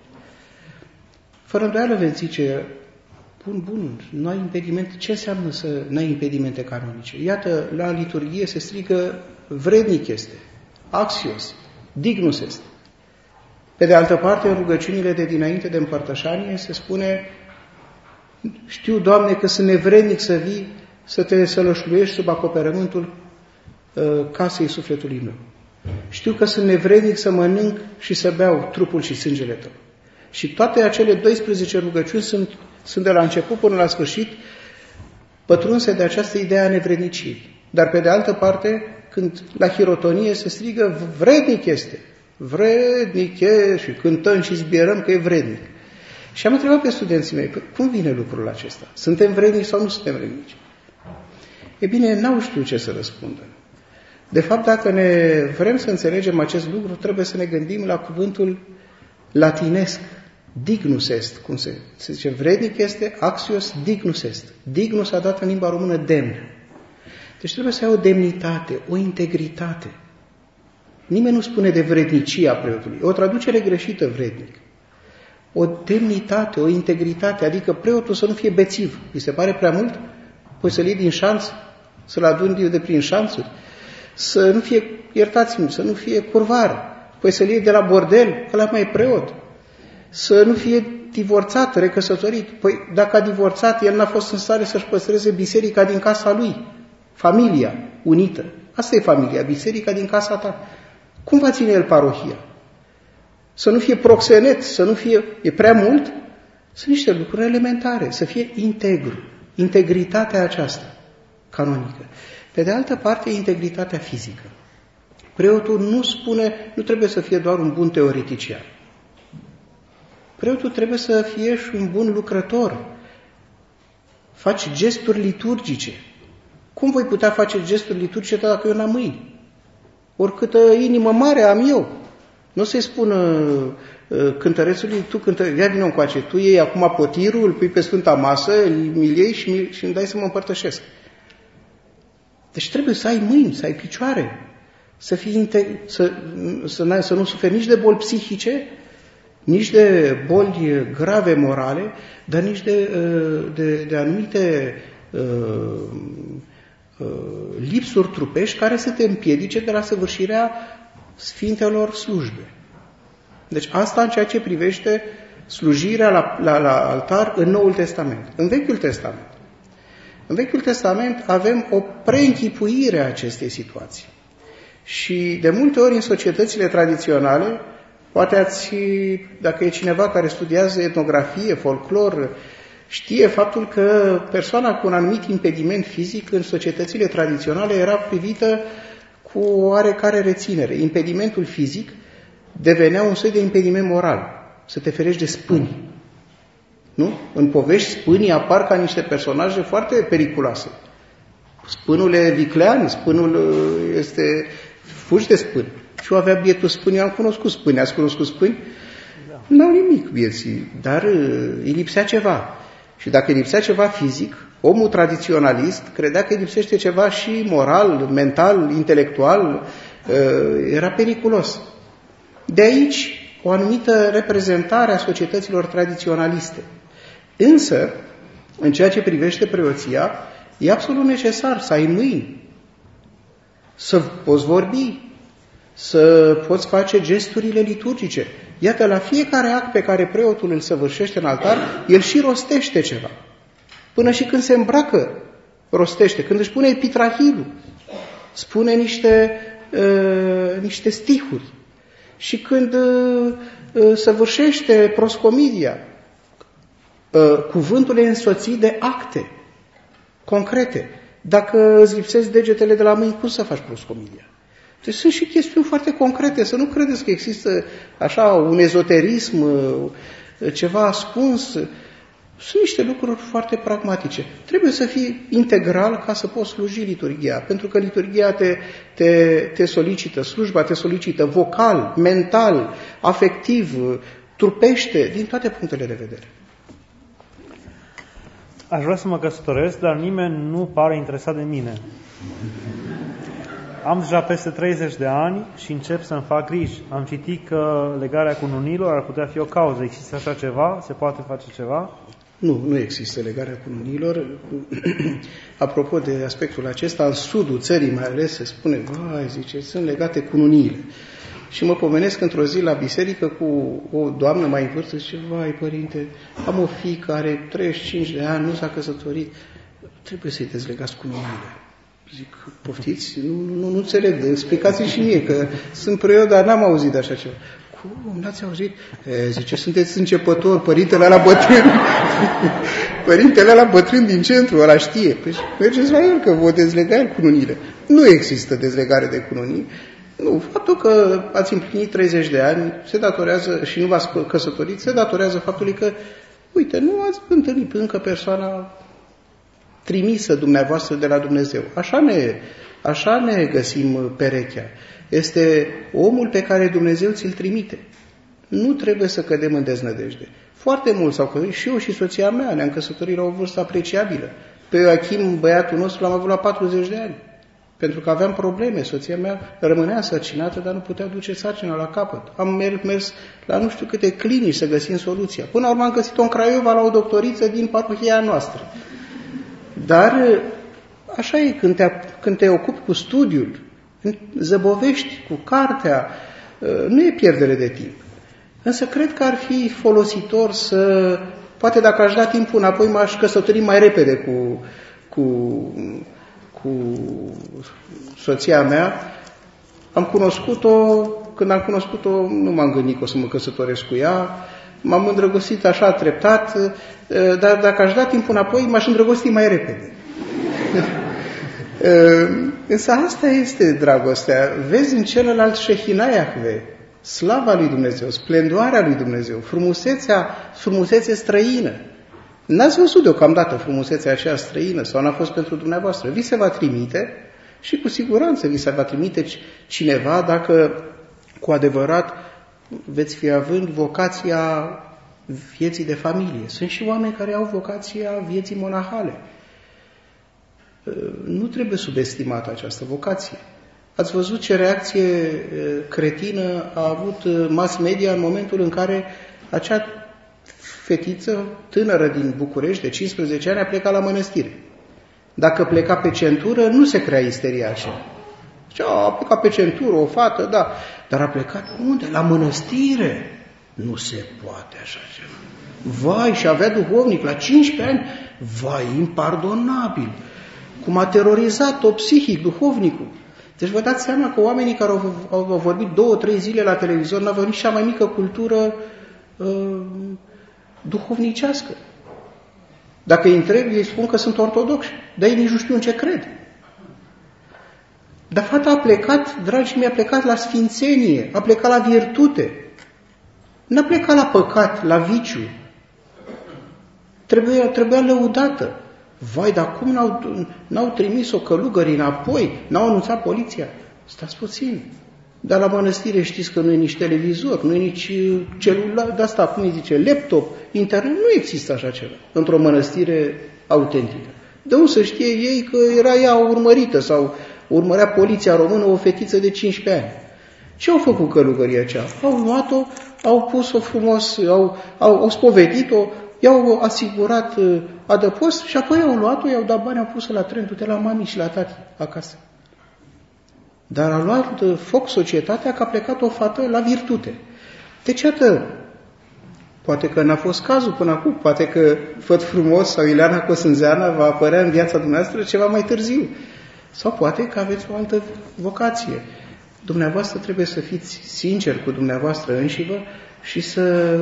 Fără îndoială veți zice, bun, nu ai impedimente. Ce înseamnă să nu ai impedimente canonice? Iată, la liturghie se strigă, vrednic este, axios, dignus este. Pe de altă parte, în rugăciunile de dinainte de împărtășanie se spune, știu, Doamne, că sunt nevrednic să vii, să te sălășluiești sub acoperământul casei sufletului meu. Știu că sunt nevrednic să mănânc și să beau trupul și sângele tău. Și toate acele 12 rugăciuni sunt de la început până la sfârșit pătrunse de această idee a nevredniciei. Dar pe de altă parte, când la hirotonie se strigă, vrednic este, și cântăm și zbierăm că e vrednic. Și am întrebat pe studenții mei, cum vine lucrul acesta? Suntem vrednici sau nu suntem vrednici? E bine, n-au știut ce să răspundă. De fapt, dacă ne vrem să înțelegem acest lucru, trebuie să ne gândim la cuvântul latinesc, dignus est, cum se zice, vrednic este, axios, dignus est. Dignus a dat în limba română demn. Deci trebuie să ai o demnitate, o integritate. Nimeni nu spune de vrednicia preotului. E o traducere greșită, vrednic. O demnitate, o integritate, adică preotul să nu fie bețiv. Vi se pare prea mult? Păi să-l iei din șanț, să-l aduni de prin șanțuri, să nu fie, iertați-mi, să nu fie curvar, păi să-l iei de la bordel, ăla mai e preot, să nu fie divorțat, recăsătorit. Păi dacă a divorțat, el n-a fost în stare să-și păstreze biserica din casa lui, familia unită. Asta e familia, biserica din casa ta. Cum va ține el parohia? Să nu fie proxenet, să nu fie... E prea mult? Sunt niște lucruri elementare, să fie integru. Integritatea aceasta, canonică. Pe de altă parte, integritatea fizică. Preotul nu spune, nu trebuie să fie doar un bun teoretician. Preotul trebuie să fie și un bun lucrător. Faci gesturi liturgice. Cum voi putea face gesturi liturgice dacă eu n-am mâini? Oricâtă inimă mare am eu. Nu se spună cântărețului, tu cântăreț, ia vină încoace, tu iei acum potirul, îl pui pe Sfânta Masă, îl iei și îmi dai să mă împărtășesc. Deci trebuie să ai mâini, să ai picioare, să fii să nu suferi nici de boli psihice, nici de boli grave morale, dar nici de anumite lipsuri trupești care să te împiedice de la săvârșirea sfintelor slujbe. Deci asta în ceea ce privește slujirea la altar în Noul Testament. În Vechiul Testament. În Vechiul Testament avem o preînchipuire a acestei situații. Și de multe ori în societățile tradiționale, poate dacă e cineva care studiază etnografie, folclor, știe faptul că persoana cu un anumit impediment fizic în societățile tradiționale era privită cu oarecare reținere. Impedimentul fizic devenea un soi de impediment moral. să te ferești de spâni. Nu? În povești, spânii apar ca niște personaje foarte periculoase. Spânul e viclean, spânul este... Fugi de spâni. Și eu avea bietul spâni, eu am cunoscut spâni. Ați cunoscut spâni? Da. N-au nimic vieții, dar îi lipsea ceva. Și dacă îi lipsea ceva fizic, omul tradiționalist credea că îi lipsește ceva și moral, mental, intelectual, era periculos. De aici o anumită reprezentare a societăților tradiționaliste. Însă, în ceea ce privește preoția, e absolut necesar să ai mâini, să poți vorbi, să poți face gesturile liturgice. Iată, la fiecare act pe care preotul îl săvârșește în altar, el și rostește ceva. Până și când se îmbracă, rostește. Când își pune epitrahilul, spune niște stihuri. Și când săvârșește proscomidia, cuvântul e însoțit de acte concrete. Dacă îți lipsesc degetele de la mâini, cum să faci proscomidia? Deci sunt și chestiuni foarte concrete, să nu credeți că există așa un ezoterism, ceva ascuns. Sunt niște lucruri foarte pragmatice. Trebuie să fii integral ca să poți sluji liturghia, pentru că liturghia te solicită, slujba te solicită vocal, mental, afectiv, trupește, din toate punctele de vedere. Aș vrea să mă căsătoresc, dar nimeni nu pare interesat de mine. Am deja peste 30 de ani și încep să-mi fac griji. Am citit că legarea cununilor ar putea fi o cauză. Există așa ceva? Se poate face ceva? Nu există legarea cununilor. Apropo de aspectul acesta, în sudul țării mai ales se spune, vai, zice, sunt legate cununiile. Și mă pomenesc într-o zi la biserică cu o doamnă mai în vârstă, zice, vai, părinte, am o fiică care are 35 de ani, nu s-a căsătorit, trebuie să-i dezlegați cununiile. Zic, poftiți? Nu înțeleg, explicați-mi și mie, că sunt preot, dar n-am auzit de așa ceva. Cum? N-ați auzit? Zice, sunteți începător, părintele ăla bătrân. Părintele ăla bătrân din centru, ăla știe. Păi mergeți la el, că vă dezlega el cununile. Nu există dezlegare de cununii. Nu, faptul că ați împlinit 30 de ani se datorează, și nu v-ați căsătorit, se datorează faptului că, uite, nu ați întâlnit încă persoana trimisă dumneavoastră de la Dumnezeu. Așa ne găsim perechea. Este omul pe care Dumnezeu ți-l trimite. Nu trebuie să cădem în deznădejde. Foarte mulți s-au căsătorit, și eu și soția mea ne-am căsătorit la o vârstă apreciabilă. Pe Ioachim, băiatul nostru, l-am avut la 40 de ani. Pentru că aveam probleme. Soția mea rămânea însărcinată, dar nu putea duce sarcina la capăt. Am mers la nu știu câte clinici să găsim soluția. Până la urmă am găsit-o în Craiova la o doctoriță din parohia noastră. Dar așa e, când te ocupi cu studiul, zăbovești cu cartea, nu e pierdere de timp. Însă cred că ar fi folositor să, poate dacă aș da timpul înapoi, m-aș căsători mai repede cu soția mea. Când am cunoscut-o, nu m-am gândit că o să mă căsătoresc cu ea, m-am îndrăgostit așa treptat, dar dacă aș da timpul înapoi, m-aș îndrăgosti mai repede. Însă asta este dragostea. Vezi în celălalt Shehina Yahve, slava lui Dumnezeu, splendoarea lui Dumnezeu, frumusețe străină. N-ați văzut deocamdată frumusețea aceea străină sau n-a fost pentru dumneavoastră. Vi se va trimite și cu siguranță vi se va trimite cineva dacă cu adevărat veți fi având vocația vieții de familie. Sunt și oameni care au vocația vieții monahale. Nu trebuie subestimată această vocație. Ați văzut ce reacție cretină a avut mass media în momentul în care acea fetiță tânără din București de 15 ani a plecat la mănăstire. Dacă pleca pe centură, nu se crea isteria așa. A plecat pe centură, o fată, da. Dar a plecat unde? La mănăstire. Nu se poate așa ceva. Vai, și avea duhovnic la 15 ani. Vai, impardonabil. Cum a terorizat-o psihic duhovnicul. Deci vă dați seama că oamenii care au vorbit 2-3 zile la televizor n-au nici cea mai mică cultură duhovnicească. Dacă îi întreb, ei spun că sunt ortodoxi, dar ei nici nu știu în ce cred. Dar fata a plecat, dragii mei, a plecat la sfințenie, a plecat la virtute. N-a plecat la păcat, la viciu. Trebuia lăudată. Vai, dar cum n-au trimis-o călugării înapoi? N-au anunțat poliția? Stați puțin. Dar la mănăstire știți că nu e nici televizor, nu e nici celular, de asta, cum îi zice, laptop, internet, nu există așa ceva într-o mănăstire autentică. De unde să știe ei că era ea urmărită sau urmărea poliția română o fetiță de 15 ani? Ce au făcut călugării aceia? Au luat-o, au pus-o frumos, au spovedit-o, i-au asigurat adăpost și apoi au luat-o, i-au dat bani, au pus-o la tren, du-te la mami și la tati acasă. Dar a luat foc societatea că a plecat o fată la virtute. Deci, iată, poate că n-a fost cazul până acum, poate că Făt Frumos sau Ileana Cosânzeana va apărea în viața dumneavoastră ceva mai târziu. Sau poate că aveți o altă vocație. Dumneavoastră trebuie să fiți sinceri cu dumneavoastră înșivă și să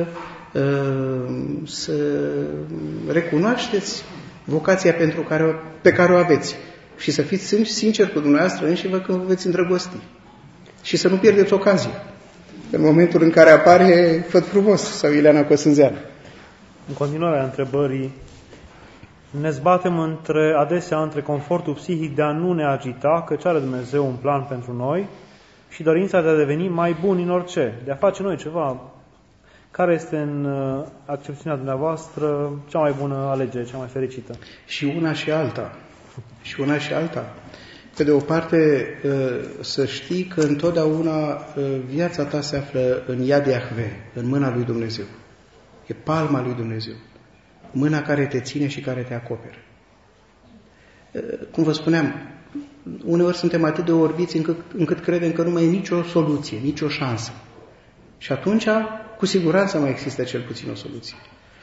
recunoașteți vocația pe care o aveți. Și să fiți sinceri cu dumneavoastră înșivă când vă veți îndrăgosti. Și să nu pierdeți ocazia în momentul în care apare Făt Frumos sau Ileana Cosânzeanu. În continuarea întrebării, ne zbatem adesea între confortul psihic de a nu ne agita, căci are Dumnezeu un plan pentru noi, și dorința de a deveni mai buni în orice, de a face noi ceva. Care este în accepțiunea dumneavoastră cea mai bună alegere, cea mai fericită? Și una și alta. Și una și alta. Pe de o parte, să știi că întotdeauna viața ta se află în Iad Iahve, în mâna lui Dumnezeu. E palma lui Dumnezeu. Mâna care te ține și care te acoperă. Cum vă spuneam, uneori suntem atât de orbiți încât credem că nu mai e nicio soluție, nicio șansă. Și atunci, cu siguranță mai există cel puțin o soluție.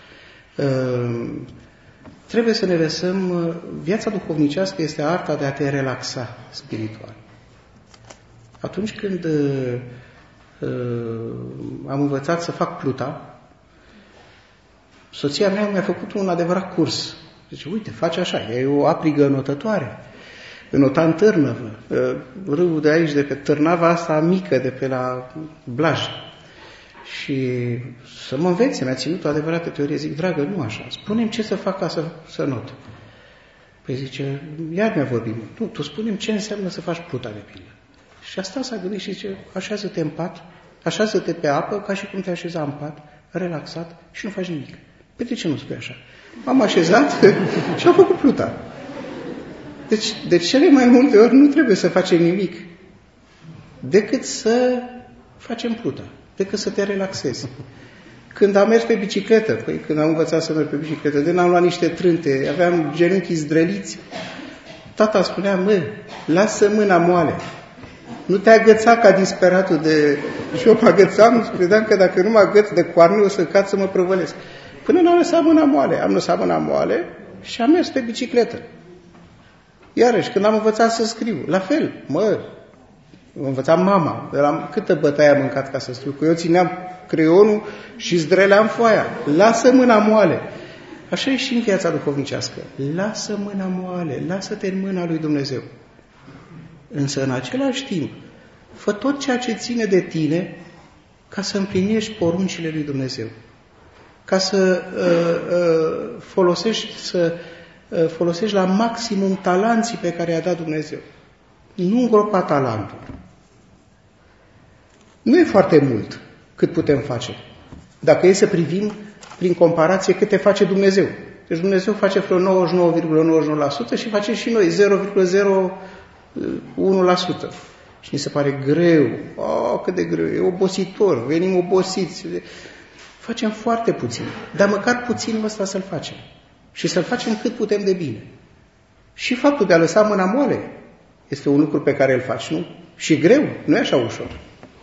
Trebuie să ne lăsăm, viața duhovnicească este arta de a te relaxa spiritual. Atunci când am învățat să fac pluta, soția mea mi-a făcut un adevărat curs. Zice, uite, faci așa, e o aprigă înotătoare, înota în Târnăvă, râul de aici, de pe Târnava asta mică, de pe la Blaj. Și să mă învețe, mi-a ținut o adevărată teorie. Zic, dragă, nu așa, spune-mi ce să fac ca să not. Păi zice, iar mi-a vorbit. Nu, tu spune-mi ce înseamnă să faci pluta de pildă. Și asta s-a gândit și zice, așează-te în pat, așează-te pe apă, ca și cum te așeza în pat, relaxat și nu faci nimic. Păi de ce nu spui așa? M-am așezat și am făcut pluta. Deci, de cele mai multe ori nu trebuie să facem nimic decât să facem pluta, decât să te relaxezi. Când am mers pe bicicletă, când am învățat să merg pe bicicletă, de n-am luat niște trânte, aveam genunchii zdrăliți, tata spunea, lasă mâna moale, nu te agăța ca disperatul de... Și eu mă agățam, credeam că dacă nu mă agăț de coarne, o să cad să mă prăvălesc. Până n-am lăsat mâna moale. Am lăsat mâna moale și am mers pe bicicletă. Iarăși, când am învățat să scriu, la fel, învățam mama, câtă bătaie am mâncat ca să scriu, că eu țineam creionul și zdreleam foaia. Lasă mâna moale. Așa e și în viața duhovnicească. Lasă mâna moale, lasă-te în mâna lui Dumnezeu. Însă, în același timp, fă tot ceea ce ține de tine ca să împlinești poruncile lui Dumnezeu. Ca să folosești la maximum talanții pe care i-a dat Dumnezeu. Nu îngropa talentul. Nu e foarte mult cât putem face. Dacă e să privim prin comparație câte face Dumnezeu. Deci Dumnezeu face vreo 99,99% și face și noi 0,01%. Și ni se pare greu. Cât de greu. E obositor. Venim obosiți. Facem foarte puțin. Dar măcar puținul ăsta să-l facem. Și să-l facem cât putem de bine. Și faptul de a lăsa mâna moale este un lucru pe care îl faci, nu? Și greu, nu e așa ușor.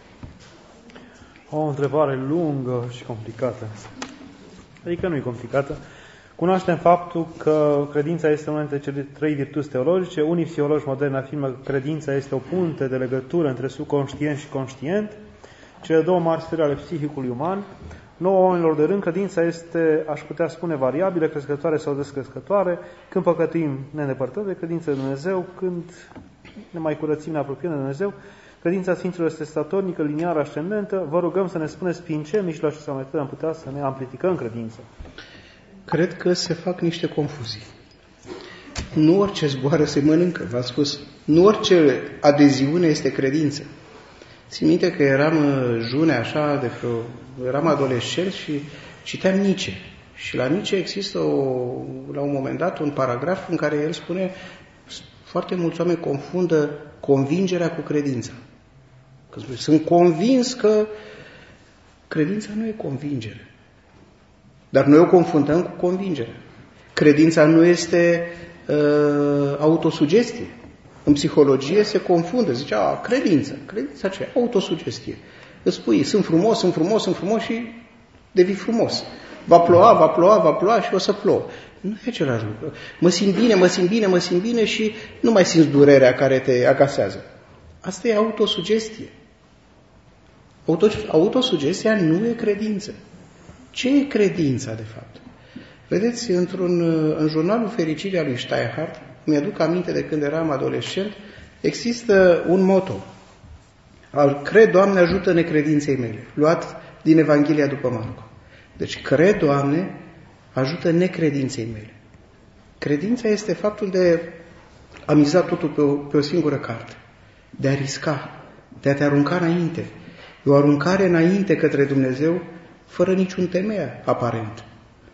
O întrebare lungă și complicată. Adică nu e complicată. Cunoaștem faptul că credința este una dintre cele 3 virtuți teologice. Unii psihologi moderni afirmă că credința este o punte de legătură între subconștient și conștient, cele 2 mari sfere ale psihicului uman. Nouă oamenilor de rând, credința este, aș putea spune, variabilă, crescătoare sau descrescătoare. Când păcătuim, ne îndepărtăm de credința de Dumnezeu, când ne mai curățim, ne apropiem de Dumnezeu. Credința Sfinților este statornică, liniară, ascendentă. Vă rugăm să ne spuneți prin ce mijloace sau metode am putea să ne amplificăm credința. Cred că se fac niște confuzii. Nu orice zboară se mănâncă, v-am spus. Nu orice adeziune este credință. Țin minte că eram june așa, eram adolescent și citeam Nietzsche. Și la Nietzsche există la un moment dat un paragraf în care el spune: foarte mulți oameni confundă convingerea cu credința. Că spune, sunt convins că credința nu e convingere. Dar noi o confundăm cu convingerea. Credința nu este autosugestie. În psihologie se confundă. Zice, credința ce e? Autosugestie. Îți spui, sunt frumos și devii frumos. Va ploua și o să plouă. Nu e același lucru. Mă simt bine și nu mai simți durerea care te agasează. Asta e autosugestie. Autosugestia nu e credință. Ce e credința, de fapt? Vedeți, în jurnalul Fericirea lui Steinhardt, mi-aduc aminte de când eram adolescent, există un motto: cred, Doamne, ajută necredinței mele, luat din Evanghelia după Marcu. Deci, cred, Doamne, ajută necredinței mele. Credința este faptul de a miza totul pe o singură carte, de a risca, de a te arunca înainte. E o aruncare înainte către Dumnezeu, fără niciun temei aparent.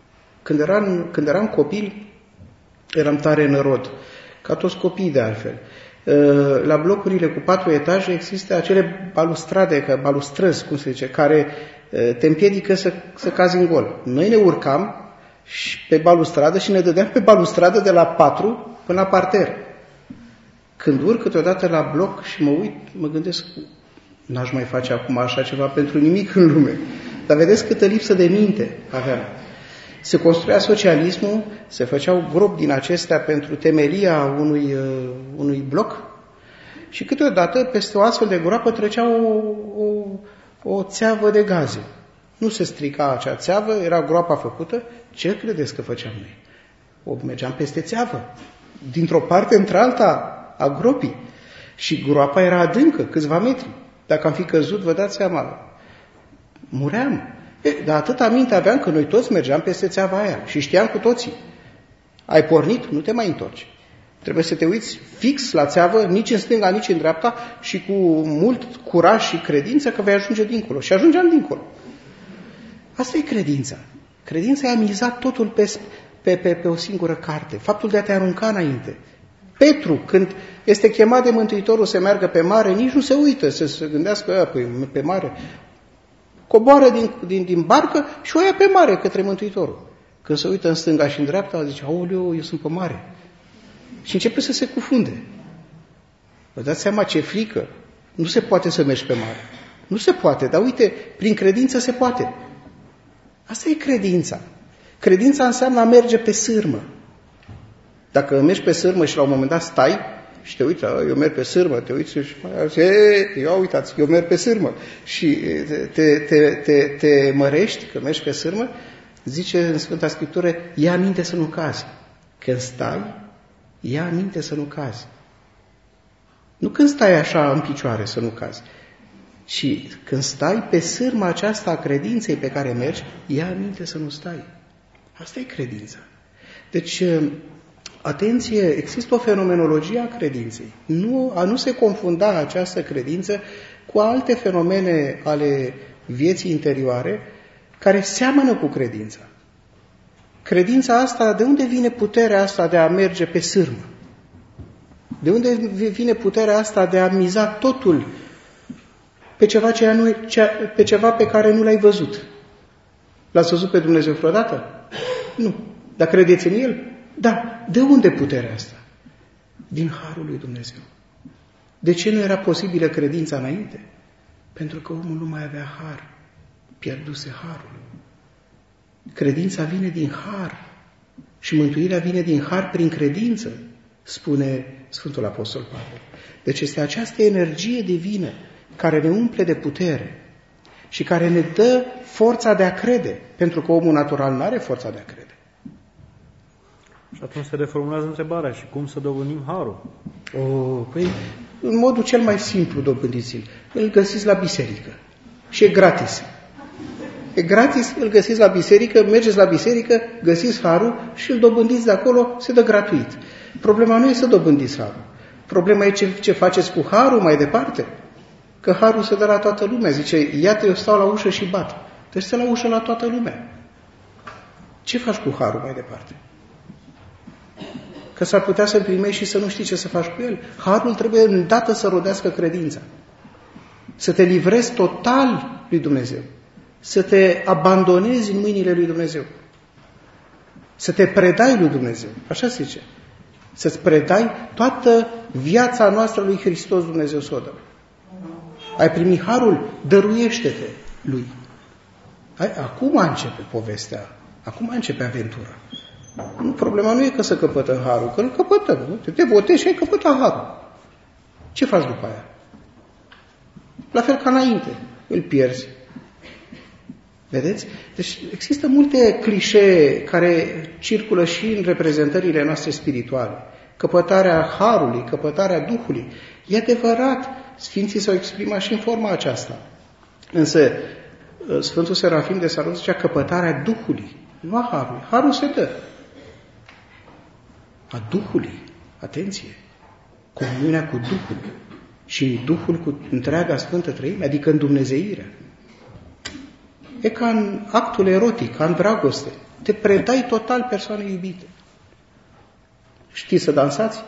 Când eram copil, eram tare nărod, ca toți copiii de altfel. La blocurile cu 4 etaje există acele balustrăzi, cum se zice, care te împiedică să cazi în gol. Noi ne urcam pe balustradă și ne dădeam pe balustradă de la 4 până la parter. Când urc câteodată la bloc și mă uit, mă gândesc, n-aș mai face acum așa ceva pentru nimic în lume. Dar vedeți câtă lipsă de minte aveam. Se construia socialismul, se făceau gropi din acestea pentru temelia unui bloc și câteodată peste o astfel de groapă trecea o țeavă de gaze. Nu se strica acea țeavă, era groapa făcută. Ce credeți că făceam noi? Mergeam peste țeavă, dintr-o parte într-alta a gropii. Și groapa era adâncă, câțiva metri. Dacă am fi căzut, vă dați seama, muream. Dar atâta minte aveam că noi toți mergeam peste țeava aia și știam cu toții. Ai pornit, nu te mai întorci. Trebuie să te uiți fix la țeavă, nici în stânga, nici în dreapta și cu mult curaj și credință că vei ajunge dincolo. Și ajungeam dincolo. Asta e credința. Credința e a mizat totul pe o singură carte. Faptul de a te arunca înainte. Petru, când este chemat de Mântuitorul să meargă pe mare, nici nu se uită să se gândească, pe mare. Coboară din barcă și o ia pe mare către Mântuitorul. Când se uită în stânga și în dreapta, zice, aoleu, eu sunt pe mare. Și începe să se cufunde. Vă dați seama ce frică? Nu se poate să mergi pe mare. Nu se poate, dar uite, prin credință se poate. Asta e credința. Credința înseamnă a merge pe sârmă. Dacă mergi pe sârmă și la un moment dat stai și te uiți, eu merg pe sârmă, te uiți și uitați, eu merg pe sârmă și te mărești că mergi pe sârmă, zice în Sfânta Scriptură, ia aminte să nu cazi. Când stai, ia aminte să nu cazi. Nu când stai așa în picioare să nu cazi, ci când stai pe sârma aceasta a credinței pe care mergi, ia aminte să nu stai. Asta e credința. Deci, atenție, există o fenomenologie a credinței. A nu se confunda această credință cu alte fenomene ale vieții interioare care seamănă cu credința. Credința asta, de unde vine puterea asta de a merge pe sârmă? De unde vine puterea asta de a miza totul pe ceva pe care nu l-ai văzut? L-ați văzut pe Dumnezeu vreodată? Nu. Dar credeți în El? Da. De unde puterea asta? Din harul lui Dumnezeu. De ce nu era posibilă credința înainte? Pentru că omul nu mai avea har. Pierduse harul. Credința vine din har. Și mântuirea vine din har prin credință, spune Sfântul Apostol Pavel. Deci este această energie divină care ne umple de putere și care ne dă forța de a crede, pentru că omul natural nu are forța de a crede. Atunci se reformulează întrebarea și cum să dobândim harul? Păi, în modul cel mai simplu dobândiți-l. Îl găsiți la biserică. Și e gratis. E gratis, îl găsiți la biserică, mergeți la biserică, găsiți harul și îl dobândiți de acolo, se dă gratuit. Problema nu e să dobândiți harul. Problema e ce faceți cu harul mai departe. Că harul se dă la toată lumea. Zice, iată, eu stau la ușă și bat. Deci stă la ușă la toată lumea. Ce faci cu harul mai departe? Că s-ar putea să-l primești și să nu știi ce să faci cu el. Harul trebuie îndată să rodească credința. Să te livrezi total lui Dumnezeu. Să te abandonezi în mâinile lui Dumnezeu. Să te predai lui Dumnezeu. Așa se zice. Să-ți predai toată viața noastră lui Hristos Dumnezeu să o dă. Ai primit harul, dăruiește-te lui. Acum începe povestea. Acum începe aventura. Problema nu e că să căpătă harul, că îl căpătăm. Nu? Te botezi și ai căpătat harul. Ce faci după aia? La fel ca înainte. Îl pierzi. Vedeți? Deci există multe clișee care circulă și în reprezentările noastre spirituale. Căpătarea harului, căpătarea Duhului. E adevărat, Sfinții s-au exprimat și în forma aceasta. Însă Sfântul Serafim de Saron zicea căpătarea Duhului, nu a harului. Harul se dă. A Duhului, atenție, comuniunea cu Duhul și Duhul cu întreaga Sfântă Treime, adică în Dumnezeirea. E ca în actul erotic, ca în dragoste. Te predai total persoanei iubite. Știți să dansați?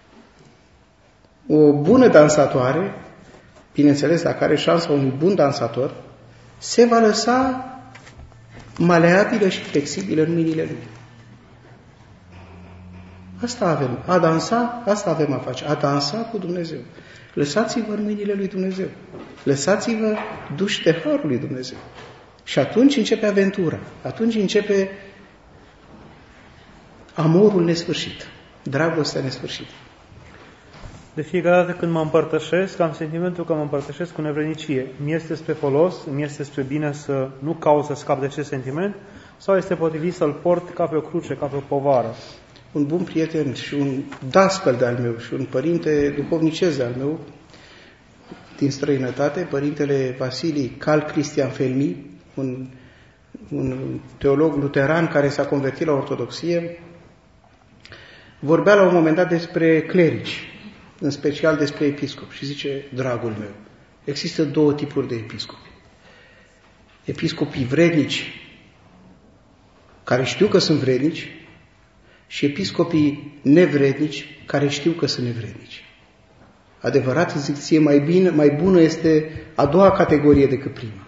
O bună dansatoare, bineînțeles, dacă are șansa unui bun dansator, se va lăsa maleabilă și flexibilă în mâinile lui. Asta avem. A dansa, asta avem a face. A dansa cu Dumnezeu. Lăsați-vă în mâinile lui Dumnezeu. Lăsați-vă duși de harul lui Dumnezeu. Și atunci începe aventura. Atunci începe amorul nesfârșit. Dragostea nesfârșită. De fiecare dată când mă împărtășesc, am sentimentul că mă împărtășesc cu nevrednicie. Mi este spre folos, mi este spre bine să nu caut să scap de acest sentiment, sau este potrivit să-l port ca pe o cruce, ca pe o povară? Un bun prieten și un dascăl de-al meu și un părinte duhovnicesc de-al meu din străinătate, părintele Vasilii Carl Christian Felmi, un teolog luteran care s-a convertit la ortodoxie, vorbea la un moment dat despre clerici, în special despre episcopi, și zice, dragul meu, există două tipuri de episcopi. Episcopii vrednici, care știu că sunt vrednici, și episcopii nevrednici, care știu că sunt nevrednici. Adevărat, zic ție, mai bună este a doua categorie decât prima.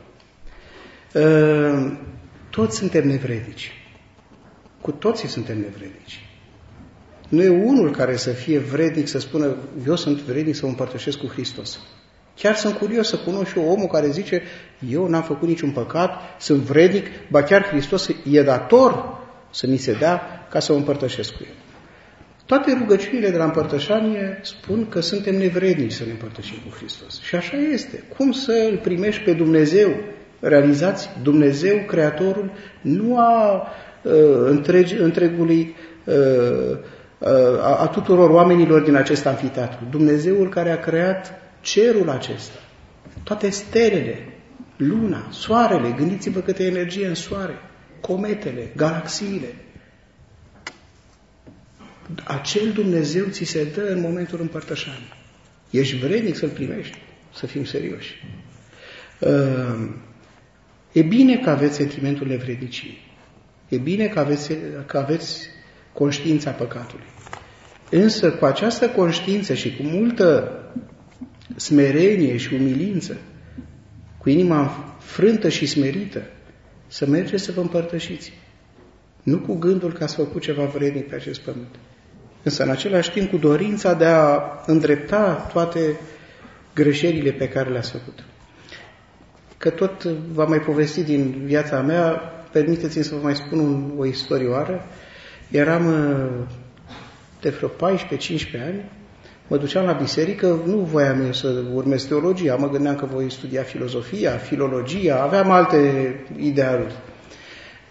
Toți suntem nevrednici. Cu toții suntem nevrednici. Nu e unul care să fie vrednic să spună, eu sunt vrednic să mă împărtășesc cu Hristos. Chiar sunt curios să cunosc și eu omul care zice, eu n-am făcut niciun păcat, sunt vrednic, ba chiar Hristos e dator să mi se dea ca să mă împărtășesc cu El. Toate rugăciunile de la împărtășanie spun că suntem nevrednici să ne împărtășim cu Hristos. Și așa este. Cum să îl primești pe Dumnezeu? Realizați, Dumnezeu, Creatorul, nu a întregului, a tuturor oamenilor din acest anfiteatru. Dumnezeul care a creat cerul acesta, toate stelele, luna, soarele, gândiți-vă câtă energie în soare, cometele, galaxiile. Acel Dumnezeu ți se dă în momentul împărtășanii. Ești vrednic să-L primești, să fim serioși. E bine că aveți sentimentul nevredniciei. E bine că aveți conștiința păcatului. Însă cu această conștiință și cu multă smerenie și umilință, cu inima frântă și smerită, să mergeți să vă împărtășiți. Nu cu gândul că ați făcut ceva vrednic pe acest pământ. Însă în același timp cu dorința de a îndrepta toate greșelile pe care le-ați făcut. Că tot v-am mai povestit din viața mea, permiteți-mi să vă mai spun o istorioară. Eram de vreo 14-15 ani, mă duceam la biserică, nu voiam eu să urmez teologia, mă gândeam că voi studia filozofia, filologia, aveam alte idealuri.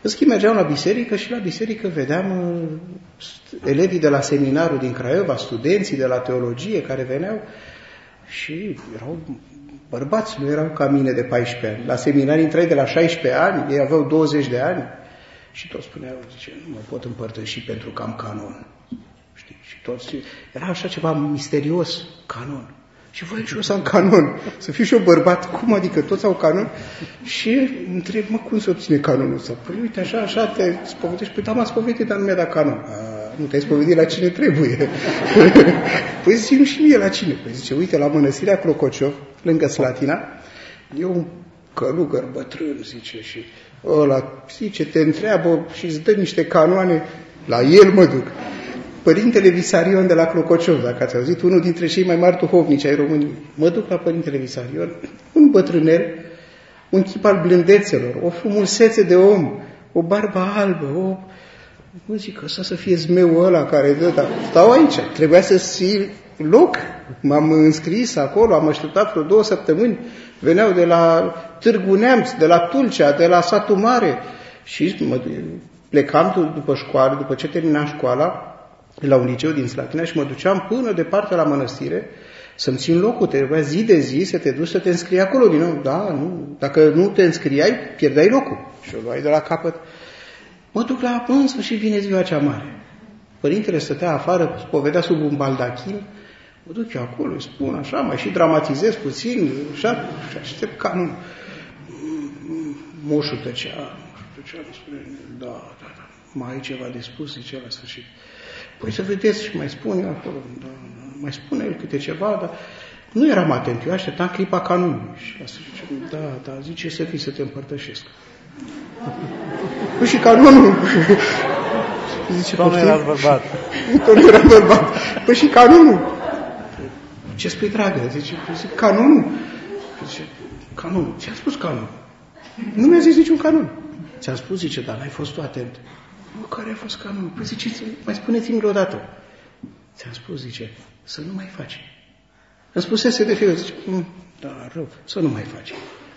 În schimb, mergeam la biserică și la biserică vedeam elevii de la seminarul din Craiova, studenții de la teologie care veneau și erau bărbați, nu erau ca mine de 14 ani. La seminar intrai de la 16 ani, ei aveau 20 de ani și toți spuneau, zice, nu mă pot împărtăși pentru că am canon. Știi? Și toți, era așa ceva misterios, canon. Și voi și eu să am canon, să fiu și eu bărbat, cum adică toți au canon? Și întreb, mă, cum se obține canonul ăsta? Păi uite, așa te spovedești, păi da, m-am spovedit, dar nu mi-a dat canon. Nu te-ai spovedit la cine trebuie. Păi zice, și mie la cine? Păi zice, uite, la mănăstirea Clocociov, lângă Slatina, e un călugăr bătrân, zice, și ăla, zice, te întreabă și îți dă niște canoane, la el mă duc. Părintele Visarion de la Clocociov, dacă ați auzit, unul dintre cei mai mari duhovnici ai României. Mă duc la Părintele Visarion, un bătrânel, un chip al blândețelor, o frumusețe de om, o barbă albă, mă zic, ăsta să fie zmeul ăla care dă, dar stau aici, trebuia să ții loc. M-am înscris acolo, am așteptat vreo 2 săptămâni, veneau de la Târgu Neamț, de la Tulcea, de la Satul Mare și plecam după școală, după ce terminam școala, la un liceu din Slatina și mă duceam până departe la mănăstire să-mi țin locul. Trebuia zi de zi să te duci să te înscrii acolo din nou. Da, nu. Dacă nu te înscriai, pierdeai locul. Și o luai de la capăt. Mă duc la în sfârșit vine ziua cea mare. Părintele stătea afară, spovedea sub un baldachin. Mă duc eu acolo, îi spun așa, mai și dramatizez puțin, așa, și aștept canonul. Moșul tăcea, îmi spune, da, mai ai ceva de spus, zice la sfârșit. Păi să vedeți și mai spune acolo, da, mai spune el câte ceva, dar nu eram atent, eu așteptam clipa canonului. Și asta zice, da, zice să fii să te împărtășesc. Păi și canonul... Zice, tot nu erați bărbat. Tot nu eram bărbat. Păi și canonul... Ce spui, dragă? Zice, canonul? Zice, canonul. Ce-a spus canonul? Nu mi-a zis niciun canon. Ți-am spus, zice, dar n-ai fost tu atent. Care a fost canonul? Păi zice, mai spuneți-mi o dată. Ți-am spus, zice, să nu mai faci. Îmi spusese de fiecare, zice, da, rău, să nu mai faci.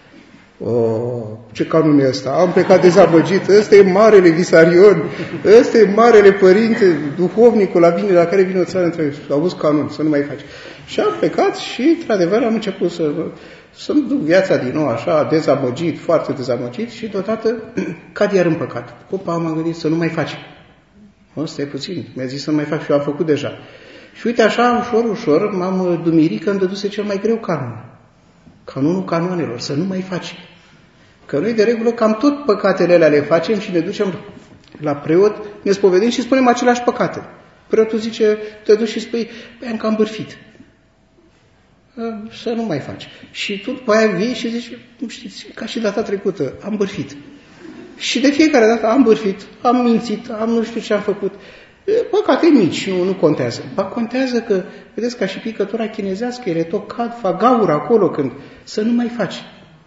Ce canon e ăsta? Am plecat dezamăgit, ăsta e marele Visarion, ăsta e marele părinte, duhovnicul la care vine o țară întreagă. Auzi canon, să nu mai faci. Și am plecat și, într-adevăr, am început să-mi duc viața din nou așa, dezamăgit, foarte dezamăgit și deodată cad iar în păcat. Opa, m-am gândit să nu mai faci. Stai puțin, mi-a zis să nu mai fac și eu am făcut deja. Și uite așa, ușor, m-am dumirit că îmi dăduse cel mai greu canon. Canonul canoanelor, să nu mai faci. Că noi de regulă cam tot păcatele alea le facem și ne ducem la preot, ne spovedim și spunem aceleași păcate. Preotul zice, te duci și spui, păi am cam bârfit. Să nu mai faci. Și tu după aia vii și zici, știți, ca și data trecută, am bârfit. Și de fiecare dată am bârfit, am mințit, am nu știu ce am făcut. Păcate mici, nu contează. Ba contează că, vedeți, ca și picătura chinezească, ele tot cad, fac gaură acolo când să nu mai faci.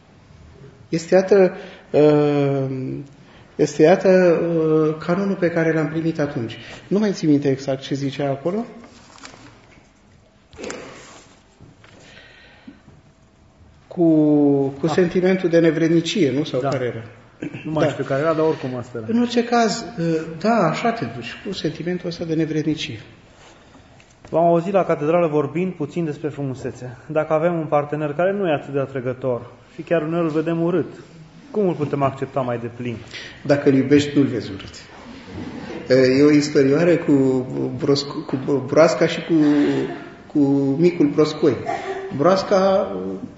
Este iată canonul pe care l-am primit atunci. Nu mai țin minte exact ce zicea acolo. Cu sentimentul de nevrednicie, nu? Sau care era? Nu mai știu care era, dar oricum asta era. În orice caz, da, așa te duci, cu sentimentul ăsta de nevrednicie. V-am auzit la catedrală vorbind puțin despre frumusețe. Dacă avem un partener care nu e atât de atrăgător și chiar uneori îl vedem urât, cum îl putem accepta mai deplin? Dacă îl iubești, nu-l vezi urât. E o istorioară cu broasca și cu micul broscoi. Broasca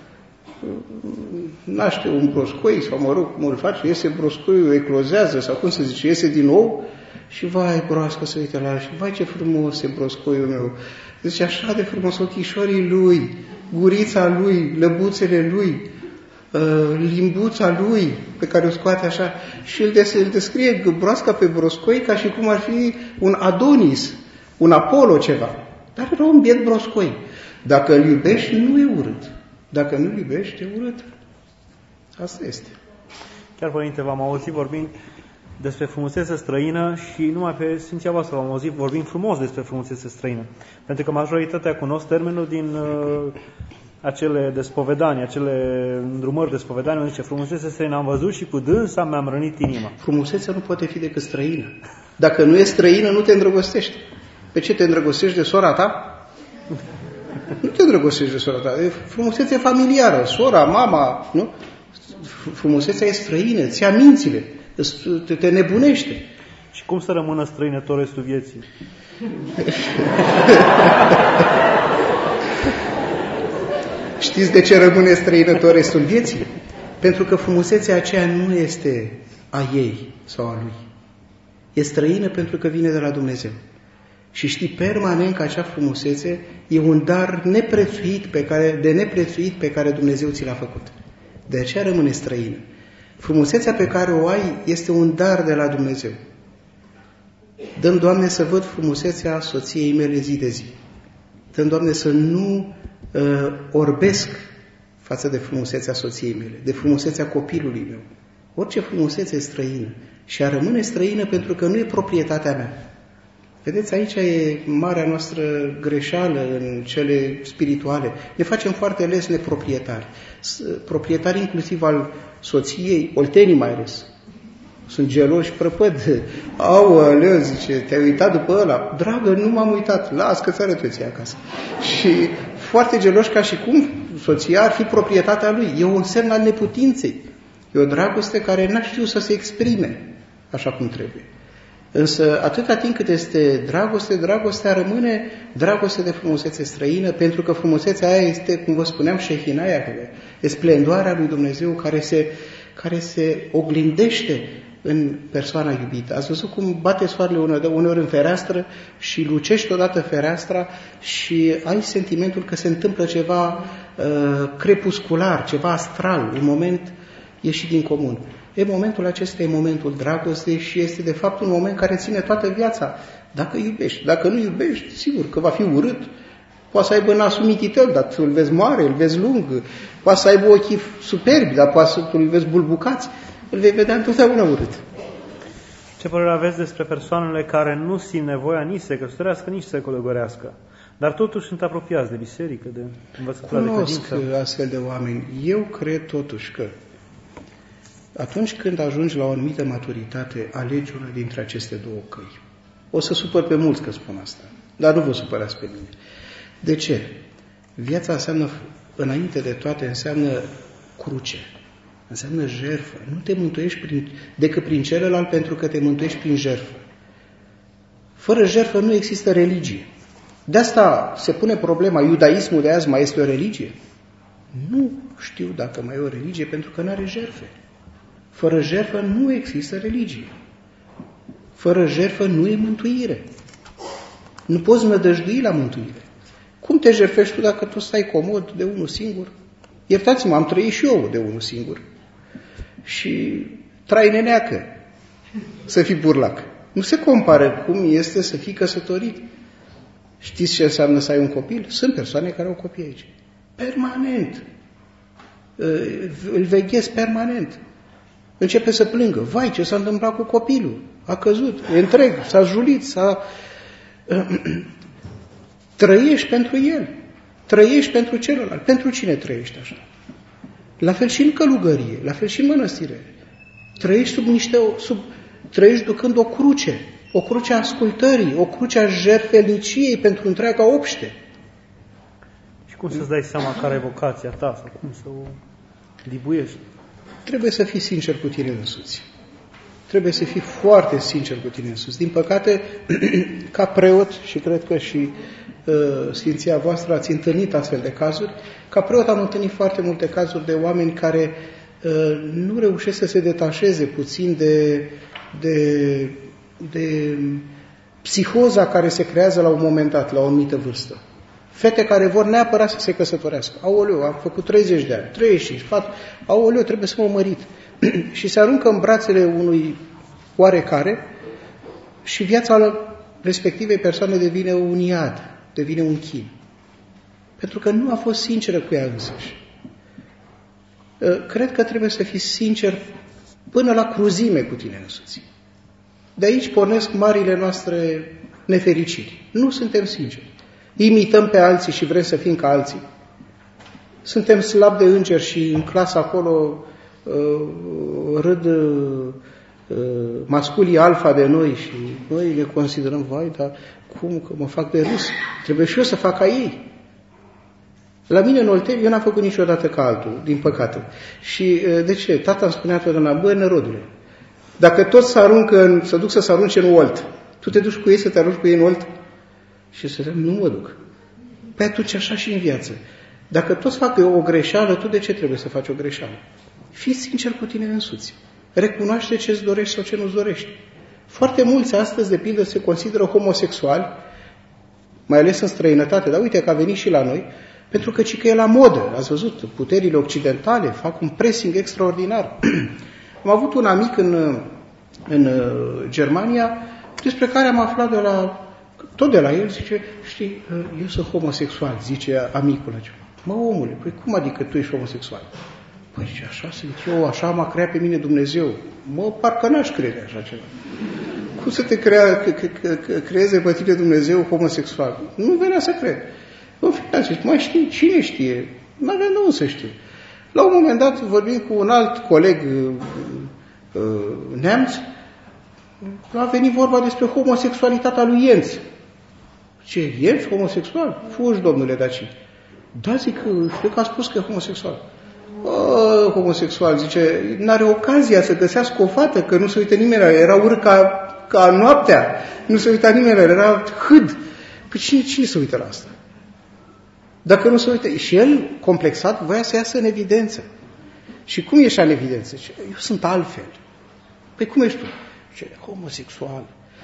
naște un broscoi, sau mă rog, cum îl face, iese broscoiul, eclozează, sau cum se zice, iese din nou și vai, broasca se uită la el și vai, ce frumos e broscoiul meu. Zice, așa de frumos ochișorii lui, gurița lui, lăbuțele lui, limbuța lui, pe care o scoate așa, și îl descrie broasca pe broscoi ca și cum ar fi un Adonis, un Apollo ceva. Dar era un biet broscoi. Dacă îl iubești, nu e urât. Dacă nu-l iubești, e urât. Asta este. Chiar, Părinte, v-am auzit vorbind despre frumusețe străină și numai pe Sfinția voastră v-am auzit vorbind frumos despre frumusețe străină. Pentru că majoritatea cunosc termenul din acele despovedanii, acele îndrumări de spovedanie, zice, frumusețea străină am văzut și cu dânsa mi-am rănit inima. Frumusețea nu poate fi decât străină. Dacă nu e străină, nu te îndrăgostești. Pe ce te îndrăgostești de sora ta? Nu te îndrăgostești de sora ta. Frumusețea e familiară, sora, mama, nu? Frumusețea e străină, îți ia mințile, te nebunește. Și cum să rămână străină tot restul vieții? Știți de ce rămâne străină tot restul vieții? Pentru că frumusețea aceea nu este a ei sau a lui. E străină pentru că vine de la Dumnezeu. Și știi permanent că acea frumusețe e un dar neprețuit de neprețuit pe care Dumnezeu ți l-a făcut. De aceea rămâne străină. Frumusețea pe care o ai este un dar de la Dumnezeu. Dăm, Doamne, să văd frumusețea soției mele zi de zi. Dăm, Doamne, să nu orbesc față de frumusețea soției mele, de frumusețea copilului meu. Orice frumusețe e străină. Și a rămâne străină pentru că nu e proprietatea mea. Vedeți, aici e marea noastră greșeală în cele spirituale. Ne facem foarte les neproprietari. Proprietari inclusiv al soției, oltenii mai ales. Sunt geloși prăpăd. Aoleu, zice, te-ai uitat după ăla? Dragă, nu m-am uitat. Las că ți arăt eu ție acasă. Și foarte geloși ca și cum soția ar fi proprietatea lui. E un semn al neputinței. E o dragoste care n-a știut să se exprime așa cum trebuie. Însă, atâta timp cât este dragoste, dragostea rămâne dragoste de frumusețe străină, pentru că frumusețea aia este, cum vă spuneam, șehinaia, e splendoarea lui Dumnezeu care se oglindește în persoana iubită. Ați văzut cum bate soarele uneori în fereastră și lucești odată fereastra și ai sentimentul că se întâmplă ceva crepuscular, ceva astral, un moment ieșit din comun. Momentul acesta e momentul dragostei și este de fapt un moment care ține toată viața. Dacă iubești, dacă nu iubești, sigur că va fi urât. Poate să aibă nasul mititel, dar tu îl vezi mare, îl vezi lung. Poate să aibă ochii superbi, dar poate să îl vezi bulbucați. Îl vei vedea întotdeauna urât. Ce părere aveți despre persoanele care nu simt nevoia nici să căsătorească, nici să călătorească, dar totuși sunt apropiați de biserică, de învățătura de credință? Cunosc astfel de oameni. Eu cred totuși că atunci când ajungi la o anumită maturitate, alegi una dintre aceste două căi. O să supăr pe mulți că spun asta, dar nu vă supărați pe mine. De ce? Viața înseamnă, înainte de toate, înseamnă cruce, înseamnă jertfă. Nu te mântuiești decât prin celălalt, pentru că te mântuiești prin jertfă. Fără jertfă nu există religie. De asta se pune problema, iudaismul de azi mai este o religie? Nu știu dacă mai e o religie, pentru că nu are jertfe. Fără jertfă nu există religie. Fără jertfă nu e mântuire. Nu poți nădăjdui la mântuire. Cum te jertfești tu dacă tu stai comod de unul singur? Iertați-mă, am trăit și eu de unul singur. Și trai neneacă să fii burlac. Nu se compară cum este să fii căsătorit. Știți ce înseamnă să ai un copil? Sunt persoane care au copii aici. Permanent. Îl veghez permanent. Începe să plângă. Vai, ce s-a întâmplat cu copilul? A căzut, e întreg, s-a julit, Trăiești pentru el. Trăiești pentru celălalt. Pentru cine trăiești așa? La fel și în călugărie, la fel și în mănăstire. Trăiești trăiești ducând o cruce a ascultării, o cruce a jertfelniciei pentru întreaga obște. Și cum să-ți dai seama care e vocația ta sau cum să o dibuiești? Trebuie să fii sincer cu tine însuți. Trebuie să fii foarte sincer cu tine însuți. Din păcate, ca preot, și cred că și Sfinția voastră ați întâlnit astfel de cazuri, ca preot am întâlnit foarte multe cazuri de oameni care nu reușesc să se detașeze puțin de psihoza care se creează la un moment dat, la o anumită vârstă. Fete care vor neapărat să se căsătorească. Aoleu, am făcut 30 de ani, 35, aoleu, trebuie să mă mărit. Și se aruncă în brațele unui oarecare și viața respectivei persoane devine un iad, devine un chin. Pentru că nu a fost sinceră cu ea însăși. Cred că trebuie să fii sincer până la cruzime cu tine însuți. De aici pornesc marile noastre nefericiri. Nu suntem sinceri. Imităm pe alții și vrem să fim ca alții. Suntem slabi de îngeri și în clasă acolo râd masculii alfa de noi și noi le considerăm, vai, dar cum că mă fac de râs? Trebuie și eu să fac ca ei. La mine în Oltenia, eu n-am făcut niciodată ca altul, din păcate. Și de ce? Tata îmi spunea totdeauna, bă, nerodule, dacă toți se duc să se arunce în Olt, tu te duci cu ei să te arunci cu ei în Olt? Și să zic, nu mă duc. Păi atunci așa și în viață. Dacă toți fac o greșeală, tu de ce trebuie să faci o greșeală? Fii sincer cu tine însuți. Recunoaște ce-ți dorești sau ce nu-ți dorești. Foarte mulți astăzi, de pildă, se consideră homosexuali, mai ales în străinătate, dar uite că a venit și la noi, pentru că e la modă. Ați văzut, puterile occidentale fac un pressing extraordinar. Am avut un amic în Germania, despre care am aflat tot de la el, zice, știi, eu sunt homosexual, zice amicul acela. Mă, omule, păi cum adică tu ești homosexual? Păi zice, așa sunt eu, așa m-a creat pe mine Dumnezeu. Mă, parcă n-aș crede așa ceva. Cum să te creeze pe tine Dumnezeu homosexual? Nu venea să cred. În final, zice, mai știi, cine știe? N-avea de unde să știe. La un moment dat, vorbim cu un alt coleg neamț, a venit vorba despre homosexualitatea lui Jens. Ce, Jens homosexual? Fugi, domnule Daci. Da, zic, știu că a spus că e homosexual. Homosexual, zice, n-are ocazia să găsească o fată, că nu se uită nimeni la el, era urât ca noaptea, nu se uita nimeni la el, era hâd. Păi cine se uită la asta? Dacă nu se uită, și el, complexat, voia să iasă în evidență. Și cum ieșea în evidență? Zice, eu sunt altfel. Păi cum ești tu? Zice, homosexual.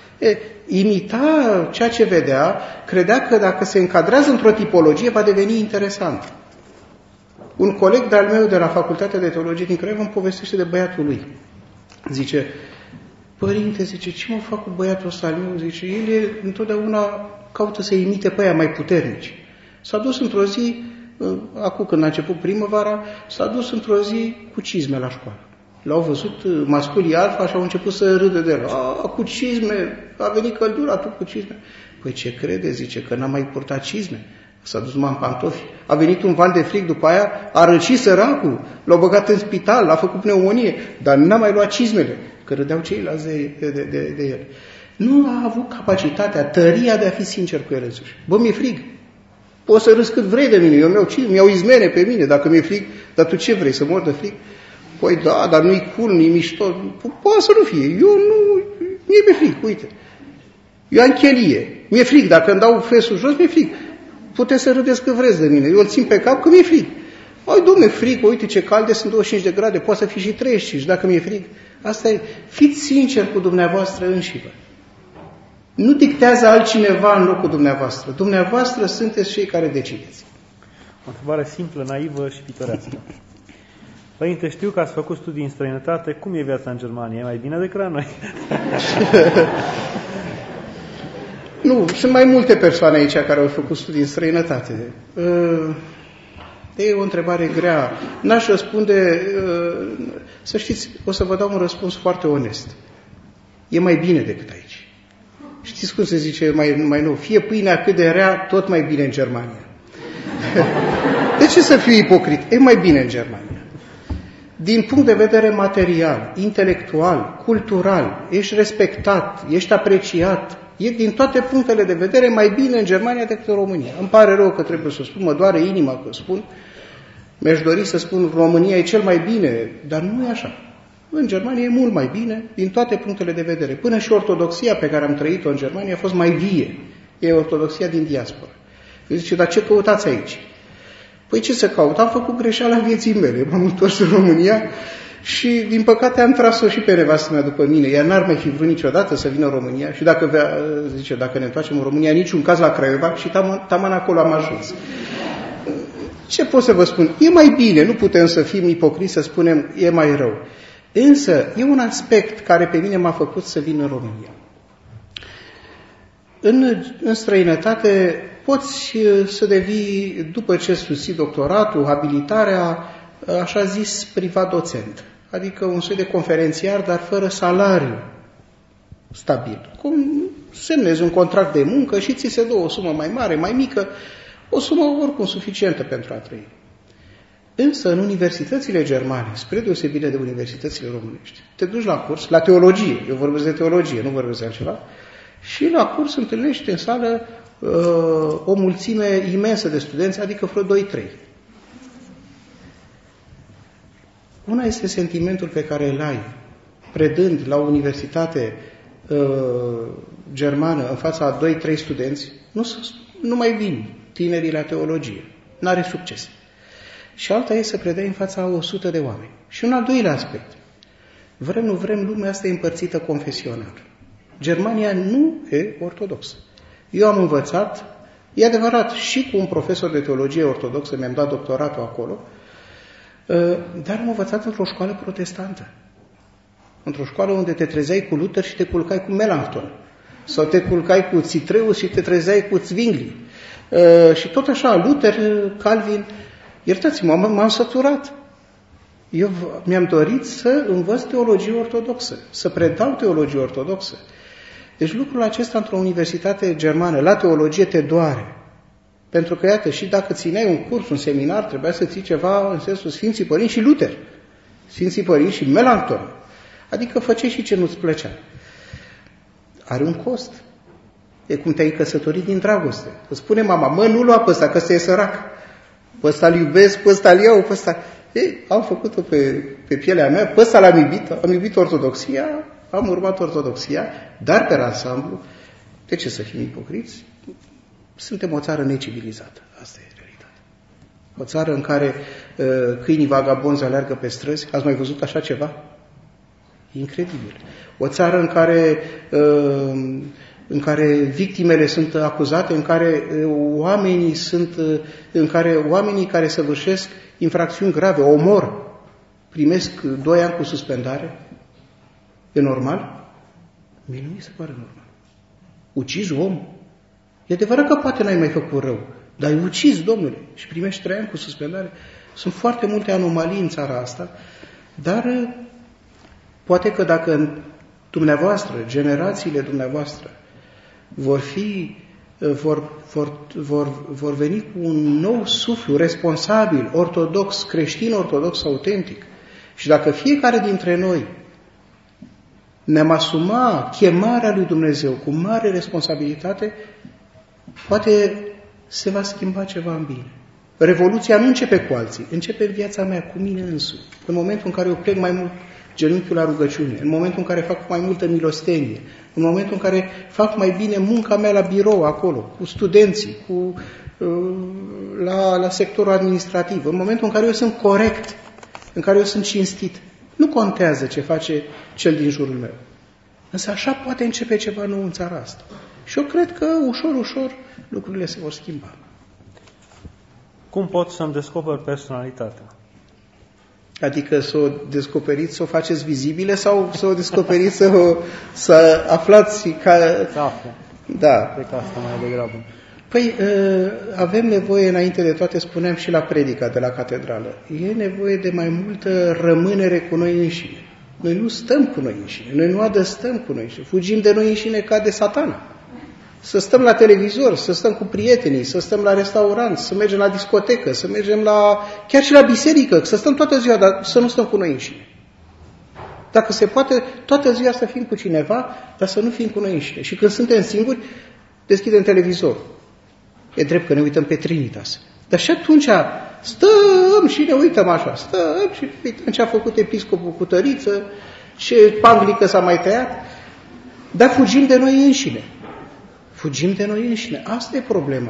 Imita ceea ce vedea, credea că dacă se încadrează într-o tipologie va deveni interesant. Un coleg de-al meu de la Facultatea de Teologie din Craiova îmi povestește de băiatul lui. Zice, părinte, zice, ce mă fac cu băiatul ăsta al meu? Zice, el întotdeauna caută să imite pe aia mai puternici. S-a dus într-o zi, acum când a început primăvara, s-a dus într-o zi cu cizme la școală. L-au văzut masculii alfa și au început să râdă de el. Cu cizme, a venit căldura, tu cu cizme. Păi ce crede, zice, că n-a mai purtat cizme? S-a dus numai în pantofi. A venit un val de fric după aia, a răcit săracul, l-au băgat în spital, l-a făcut pneumonie, dar n-a mai luat cizmele, că râdeau ceilalți de el. Nu a avut capacitatea, tăria de a fi sincer cu el însuși. Bă, mi-e frig. Poți să râzi cât vrei de mine, eu mi-au izmene pe mine, dacă mi-e frig, dar tu ce vrei, să mor de frig? Păi da, dar nu-i cool, nu-i mișto, poate să nu fie, mie frig, uite. Eu am chelie, mi-e frig, dacă îmi dau fesul jos, mi-e frig. Puteți să râdeți cât vreți de mine, eu îl țin pe cap că mi-e frig. Ai, dom'le, frig, uite ce calde, sunt 25 de grade, poate să fie și 35, dacă mi-e frig. Asta e, fiți sinceri cu dumneavoastră înșivă. Nu dictează altcineva în locul dumneavoastră. Dumneavoastră sunteți cei care decideți. O întrebare simplă, naivă și pitorească. Părinte, știu că ați făcut studii în străinătate. Cum e viața în Germania? E mai bine decât la noi? Nu, sunt mai multe persoane aici care au făcut studii în străinătate. E o întrebare grea. N-aș răspunde, să știți, o să vă dau un răspuns foarte onest. E mai bine decât aici. Știți cum se zice mai nou? Fie pâinea cât de rea, tot mai bine în Germania. De ce să fiu ipocrit? E mai bine în Germania. Din punct de vedere material, intelectual, cultural, ești respectat, ești apreciat, e din toate punctele de vedere mai bine în Germania decât în România. Îmi pare rău că trebuie să spun, mă doare inima că spun, mi-aș dori să spun România e cel mai bine, dar nu e așa. În Germania e mult mai bine din toate punctele de vedere. Până și ortodoxia pe care am trăit-o în Germania a fost mai vie. E ortodoxia din diaspora. Eu zice, dar ce căutați aici? Păi ce să caut? Am făcut greșeala vieții mele. M-am întors în România și, din păcate, am tras-o și pe nevastă mea după mine. Ea n-ar mai fi vrut niciodată să vină în România și dacă ne întoarcem în România, niciun caz la Craiova și taman acolo am ajuns. Ce pot să vă spun? E mai bine, nu putem să fim ipocriți să spunem e mai rău. Însă, e un aspect care pe mine m-a făcut să vin în România. În străinătate poți să devii, după ce susții doctoratul, abilitarea, așa zis, privat docent. Adică un soi de conferențiar, dar fără salariu stabil. Cum semnezi un contract de muncă și ți se dă o sumă mai mare, mai mică, o sumă oricum suficientă pentru a trăi. Însă în universitățile germane, spre deosebire de universitățile românești, te duci la curs, la teologie, eu vorbesc de teologie, nu vorbesc de altceva, și la curs întâlnești în sală o mulțime imensă de studenți, adică vreo 2-3. Una este sentimentul pe care îl ai predând la o universitate germană în fața a 2-3 studenți, nu mai vin tinerii la teologie, n-are succes. Și alta e să predai în fața a 100 de oameni. Și un al doilea aspect. Vrem, nu vrem, lumea asta e împărțită confesional. Germania nu e ortodoxă. Eu am învățat, e adevărat, și cu un profesor de teologie ortodoxă, mi-am dat doctoratul acolo, dar am învățat într-o școală protestantă. Într-o școală unde te trezeai cu Luther și te culcai cu Melanchthon. Sau te culcai cu Citreus și te trezeai cu Zwingli. Și tot așa, Luther, Calvin. Iertați-mă, m-am săturat. Eu mi-am dorit să învăț teologie ortodoxă, să predau teologie ortodoxă. Deci lucrul acesta într-o universitate germană, la teologie, te doare. Pentru că, iată, și dacă țineai un curs, un seminar, trebuia să ții ceva în sensul Sfinții Părinți și Luther, Sfinții Părinți și Melanchthon. Adică făceai și ce nu-ți plăcea. Are un cost. E cum te-ai căsătorit din dragoste. Îți spune mama, mă, nu lua pe ăsta, că ăsta e sărac. Pe ăsta-l iubesc, pe ăsta-l iau, pe ăsta... Ei, am făcut-o pe pielea mea, pe ăsta l-am iubit, am iubit ortodoxia, am urmat ortodoxia, dar pe ansamblu, de ce să fim ipocriți? Suntem o țară necivilizată. Asta e realitatea. O țară în care câinii vagabonzi aleargă pe străzi. Ați mai văzut așa ceva? Incredibil. O țară în care victimele sunt acuzate, în care oamenii care săvârșesc infracțiuni grave, omor, primesc 2 ani cu suspendare. E normal? Mie nu mi se pare normal. Ucizi om? E adevărat că poate n-ai mai făcut rău, dar ai ucis, domnule, și primești 3 ani cu suspendare. Sunt foarte multe anomalii în țara asta, dar poate că dacă dumneavoastră, generațiile dumneavoastră, vor veni cu un nou suflu responsabil, ortodox, creștin-ortodox, autentic, și dacă fiecare dintre noi ne-am asuma chemarea lui Dumnezeu cu mare responsabilitate, poate se va schimba ceva în bine. Revoluția nu începe cu alții, începe în viața mea, cu mine însumi. În momentul în care eu plec mai mult genunchiul la rugăciune, în momentul în care fac mai multă milostenie, în momentul în care fac mai bine munca mea la birou acolo, cu studenții, la sectorul administrativ, în momentul în care eu sunt corect, în care eu sunt cinstit. Nu contează ce face cel din jurul meu. Însă așa poate începe ceva nou în țara asta. Și eu cred că ușor, ușor lucrurile se vor schimba. Cum pot să-mi descoper personalitatea? Adică să o descoperiți, să o faceți vizibile sau să o descoperiți, să aflați ca... Să aflu. Da. Cred că asta mai degrabă. Păi, avem nevoie, înainte de toate, spuneam și la predica de la catedrală, e nevoie de mai multă rămânere cu noi înșine. Noi nu stăm cu noi înșine, noi nu adăstăm cu noi înșine, fugim de noi înșine ca de Satana. Să stăm la televizor, să stăm cu prietenii, să stăm la restaurant, să mergem la discotecă, să mergem chiar și la biserică, să stăm toată ziua, dar să nu stăm cu noi înșine. Dacă se poate, toată ziua să fim cu cineva, dar să nu fim cu noi înșine. Și când suntem singuri, deschidem televizor. E drept că ne uităm pe Trinitas. Dar și atunci stăm și ne uităm așa, stăm și uităm ce a făcut episcopul cu tăriță, ce panglică s-a mai tăiat, dar fugim de noi înșine. Fugim de noi înșine. Asta e problema.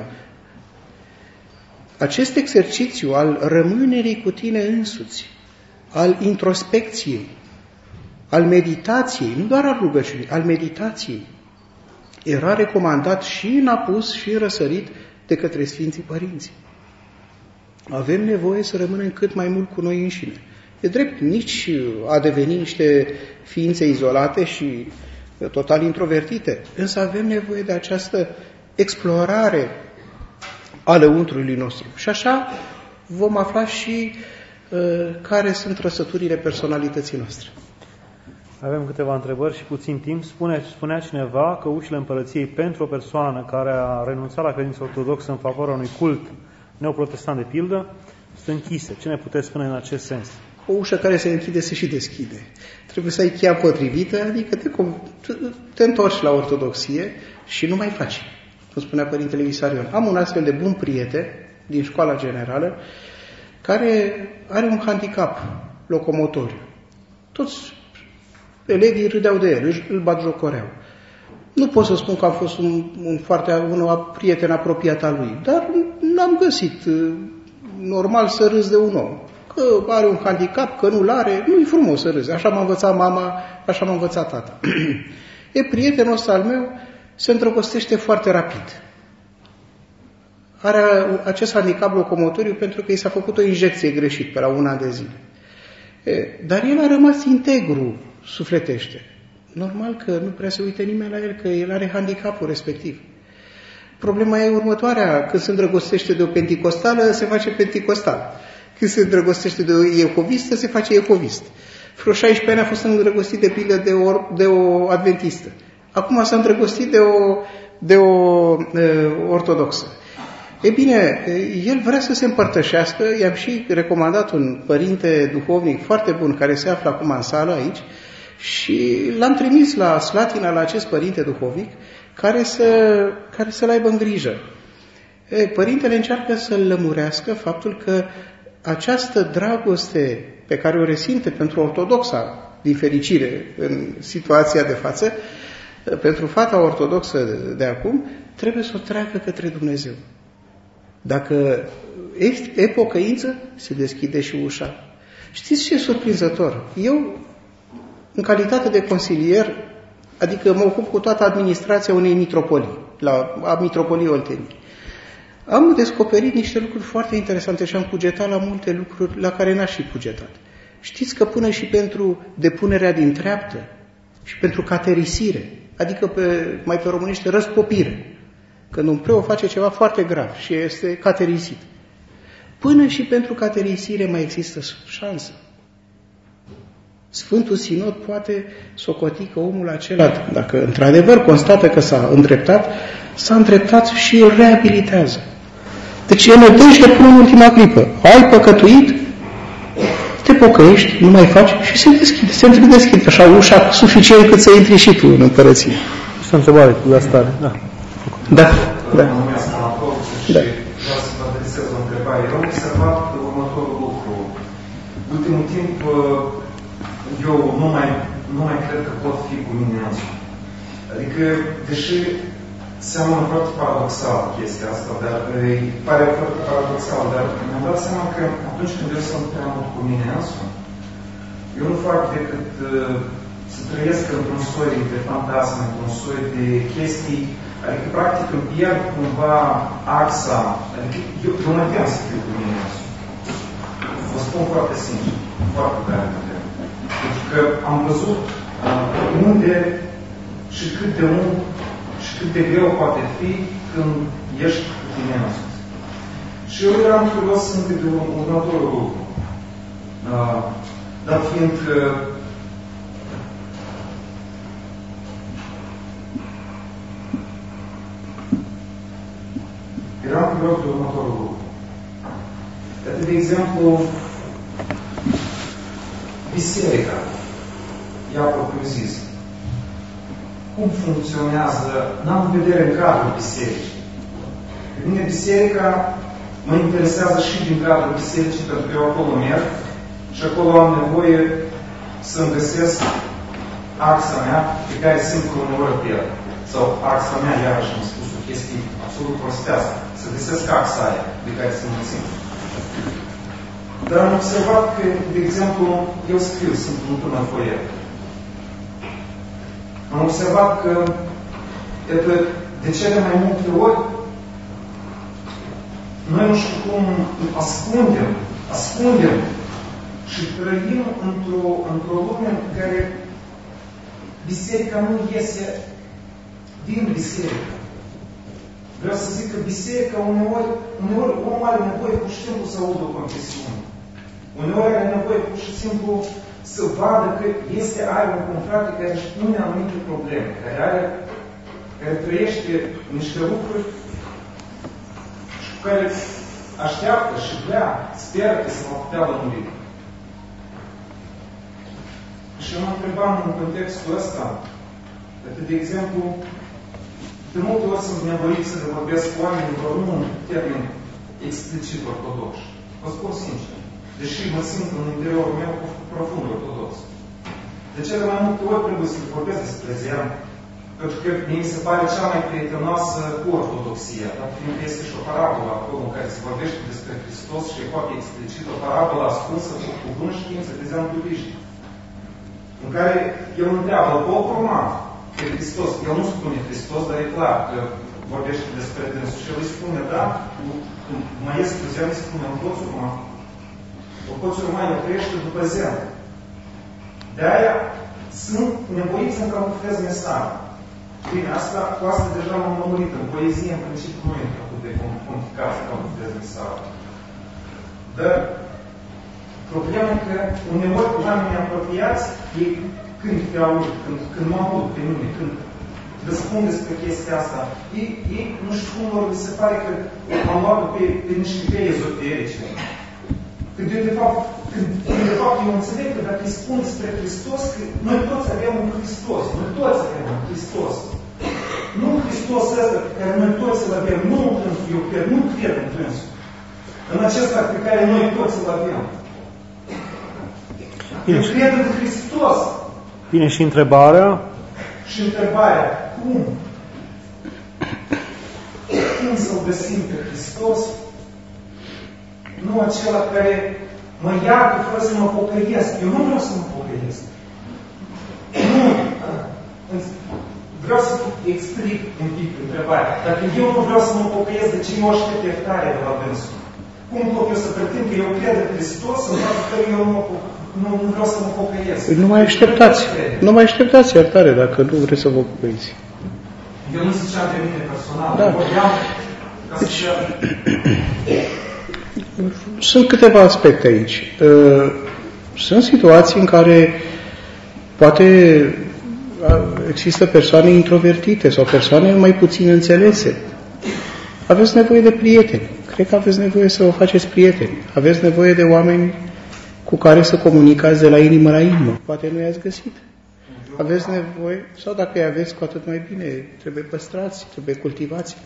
Acest exercițiu al rămânerii cu tine însuți, al introspecției, al meditației, nu doar al rugăciunii, al meditației, era recomandat și în apus și în răsărit de către Sfinții Părinți. Avem nevoie să rămânem cât mai mult cu noi înșine. E drept, nici a deveni niște ființe izolate și total introvertite, însă avem nevoie de această explorare a lăuntrului nostru. Și așa vom afla și care sunt trăsăturile personalității noastre. Avem câteva întrebări și puțin timp. Spunea cineva că ușile împărăției pentru o persoană care a renunțat la credința ortodoxă în favoarea unui cult neoprotestant de pildă sunt închise. Ce ne puteți spune în acest sens? O ușă care se închide se și deschide. Trebuie să ai cheia potrivită, adică te întorci la ortodoxie și nu mai faci. Cum spunea Părintele Visarion. Am un astfel de bun prieten din școala generală care are un handicap locomotoriu. Toți elevii râdeau de el, îl batjocoreau. Nu pot să spun că am fost un prieten apropiat al lui, dar n-am găsit normal să râzi de un om. Că are un handicap, că nu-l are, nu-i frumos să râzi. Așa m-a învățat mama, așa m-a învățat tata. Prietenul ăsta al meu se îndrăgostește foarte rapid. Are acest handicap locomotoriu pentru că i s-a făcut o injecție greșit pe la 1 an de zile. Dar el a rămas integru sufletește. Normal că nu prea se uită nimeni la el, că el are handicapul respectiv. Problema e următoarea. Când se îndrăgostește de o penticostală, se face penticostal. Când se îndrăgostește de o iehovistă, se face iehovist. Vreo 16 ani a fost îndrăgostit de pildă de o adventistă. Acum s-a îndrăgostit de o ortodoxă. E bine, el vrea să se împărtășească, i-am și recomandat un părinte duhovnic foarte bun care se află acum în sală aici și l-am trimis la Slatina, la acest părinte duhovnic, care să-l aibă în grijă. Părintele încearcă să-l lămurească faptul că această dragoste pe care o resimte pentru ortodoxa, din fericire, în situația de față, pentru fata ortodoxă de acum, trebuie să o treacă către Dumnezeu. Dacă e pocăință, se deschide și ușa. Știți ce e surprinzător? Eu, în calitate de consilier, adică mă ocup cu toată administrația unei mitropolii, a Mitropoliei Olteniei, am descoperit niște lucruri foarte interesante și am cugetat la multe lucruri la care n-aș fi cugetat. Știți că până și pentru depunerea din treaptă și pentru caterisire, adică mai pe românește răspopire, când un preot face ceva foarte grav și este caterisit, până și pentru caterisire mai există șansă. Sfântul Sinod poate socoti că omul acela, dacă într-adevăr constată că s-a îndreptat și îl reabilitează. Deci el nădejde până în ultima clipă. Ai păcătuit, te pocăiești, nu mai faci și se întredeschide așa ușa suficient cât să intri și tu în împărăție. Este o întrebare cu asta. Da. Vreau să vă adresez o întrebare. Eu am observat următorul lucru. În ultimul timp, eu nu mai cred că pot fi cu mine însuși. Adică, deși seamănă foarte paradoxal chestia asta, dar pare foarte paradoxal, dar mi-am dat seama că atunci când eu sunt prea mult cu mine însuși, eu nu fac decât să trăiesc într-un soi de fantasme, într-un soi de chestii, adică practic îmi pierd cumva axa, adică eu mă tem să fiu cu mine însuși. Vă spun foarte sincer, foarte tare mă tem. Pentru că am văzut unde și cât de mult și cât de greu poate fi când ești cu tine însuți. Și eu eram curios încă de următorul lucru. Dar fiind că eram curios de următorul lucru. De exemplu, biserica, ea propriu-zisă. Cum funcționează, n-am în vedere în cadrul bisericii. Pe mine biserica mă interesează și din cadrul bisericii, pentru că eu acolo merg și acolo am nevoie să-mi găsesc axa mea pe care simt că uneori pierd. Sau axa mea, iarăși am spus o chestie absolut prostească, să găsesc axa aia de care să mă țin. Dar am observat că, de exemplu, eu scriu, sunt un tânăr foier. Am observat că, de cele mai multe ori, noi nu știu cum ascundem și trăim într-o lume în care biserica nu iese din biserică. Vreau să zic că biserica uneori omul are nevoie pur și simplu să audă o confesiune. Uneori are nevoie pur și simplu să vadă că are un confrate care își pune anumite probleme, care trăiește niște lucruri și cu care așteaptă și vrea, speră că se va putea lămuri. Și mă întrebam în contextul ăsta, de exemplu, de multe ori sunt nevoit să le vorbesc cu oameni doar nu în termen explicit ortodox. Vă spun sincer, deși mă simt în interiorul meu profund ortodox. De cele mai multe ori trebuie să vorbesc despre zen, pentru că mi se pare cea mai prietenoasă cu ortodoxia, dar fiindcă este și o parabolă acolo în care se vorbește despre Hristos și e foarte explicit o parabolă ascunsă cu bună știință de zen budiști, în care el întreabă, pot urma pe Hristos. El nu spune Hristos, dar e clar că vorbește despre dânsul și el îi spune, da, maestru zen îi spune, îl poți urma. Îl poți urma, el trăiește după zen. De-aia sunt nevoiți să-mi camuflez mesaj. Bine, cu asta deja m-am lămurit. În poezie, în principiu, nu e atât de complicat să camuflez mesaj. Dar problema e că uneori oamenii apropiați, ei când te aud, când mă aud pe mine, când răspund despre chestia asta, ei nu știu cum lor se pare că am luat pe niște idei ezoterice. Când eu, de fapt, eu înțeleg că dacă îi spun despre Hristos, că noi toți avem un Hristos. Noi toți avem un Hristos. Nu Hristos ăsta pe care noi toți îl avem, nu eu nu cred în trânsul. În acesta pe care noi toți îl avem. Eu cred în Hristos. Bine, și întrebarea? Și întrebarea, cum? Cum să-L găsim pe Hristos? Nu acela care mă iartă fără să mă pocăiesc. Eu nu vreau să mă pocăiesc. Nu. Vreau să explic un pic întrebarea. Dacă eu nu vreau să mă pocăiesc, de ce eu aștept iertare de la dânsul? Cum pot eu să pretind că eu cred în Hristos în fapt că eu nu vreau să mă pocăiesc? Nu mai așteptați. Nu mai așteptați iertare dacă nu vreți să vă pocăiți. Eu nu ziceam de mine personal. Da. Vorbeam ca să Sunt câteva aspecte aici. Sunt situații în care poate există persoane introvertite sau persoane mai puțin înțelese. Aveți nevoie de prieteni. Cred că aveți nevoie să vă faceți prieteni. Aveți nevoie de oameni cu care să comunicați de la inimă la inimă. Poate nu i-ați găsit. Aveți nevoie, sau dacă îi aveți, cu atât mai bine, trebuie păstrați, trebuie cultivați.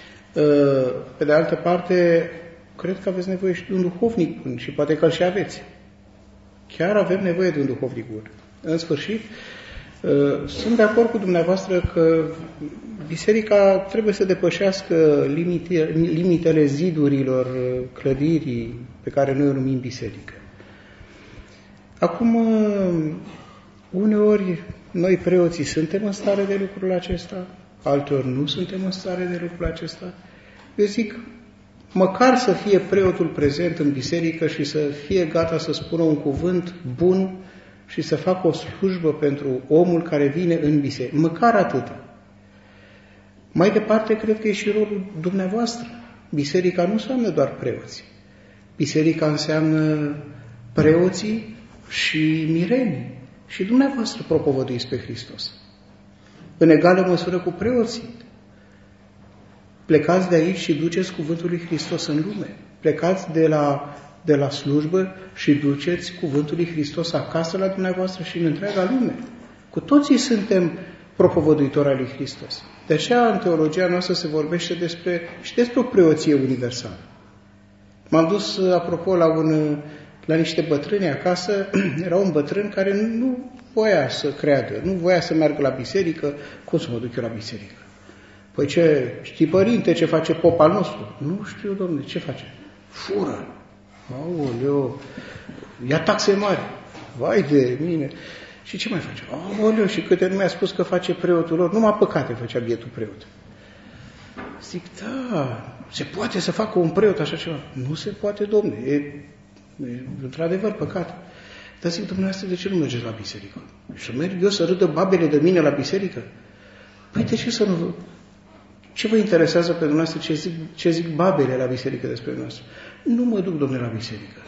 Pe de altă parte, cred că aveți nevoie și de un duhovnic bun și poate că îl și aveți. Chiar avem nevoie de un duhovnic bun. În sfârșit, sunt de acord cu dumneavoastră că biserica trebuie să depășească limitele zidurilor clădirii pe care noi o numim biserică. Acum, uneori, noi preoții suntem în stare de lucrul acesta, alteori nu suntem în stare de lucrul acesta. Eu zic, măcar să fie preotul prezent în biserică și să fie gata să spună un cuvânt bun și să facă o slujbă pentru omul care vine în biserică. Măcar atât. Mai departe, cred că e și rolul dumneavoastră. Biserica nu înseamnă doar preoți. Biserica înseamnă preoții și mirenii. Și dumneavoastră propovăduiți pe Hristos. În egală măsură cu preoții. Plecați de aici și duceți cuvântul lui Hristos în lume. Plecați de la slujbă și duceți cuvântul lui Hristos acasă la dumneavoastră și în întreaga lume. Cu toții suntem propovăduitori al lui Hristos. De aceea, în teologia noastră se vorbește despre o preoție universală. M-am dus, apropo, la niște bătrâni acasă. Era un bătrân care nu voia să creadă, nu voia să meargă la biserică. Cum să mă duc eu la biserică? Păi ce, știi, părinte, ce face pop al nostru? Nu știu, domne, ce face? Fură. Aoleu, ia taxe mari. Vai de mine. Și ce mai face? Aoleu, și câte nu mi-a spus că face preotul lor. Numai păcate făcea bietul preot. Zic, da, se poate să facă un preot așa ceva? Nu se poate, domne, e într-adevăr păcat. Dar zic, dumneavoastră, de ce nu mergeți la biserică? Să merg eu să râdă babele de mine la biserică? Păi de ce să nu... Ce vă interesează pe dumneavoastră ce zic babele la biserică despre noastră? Nu mă duc, domne, la biserică.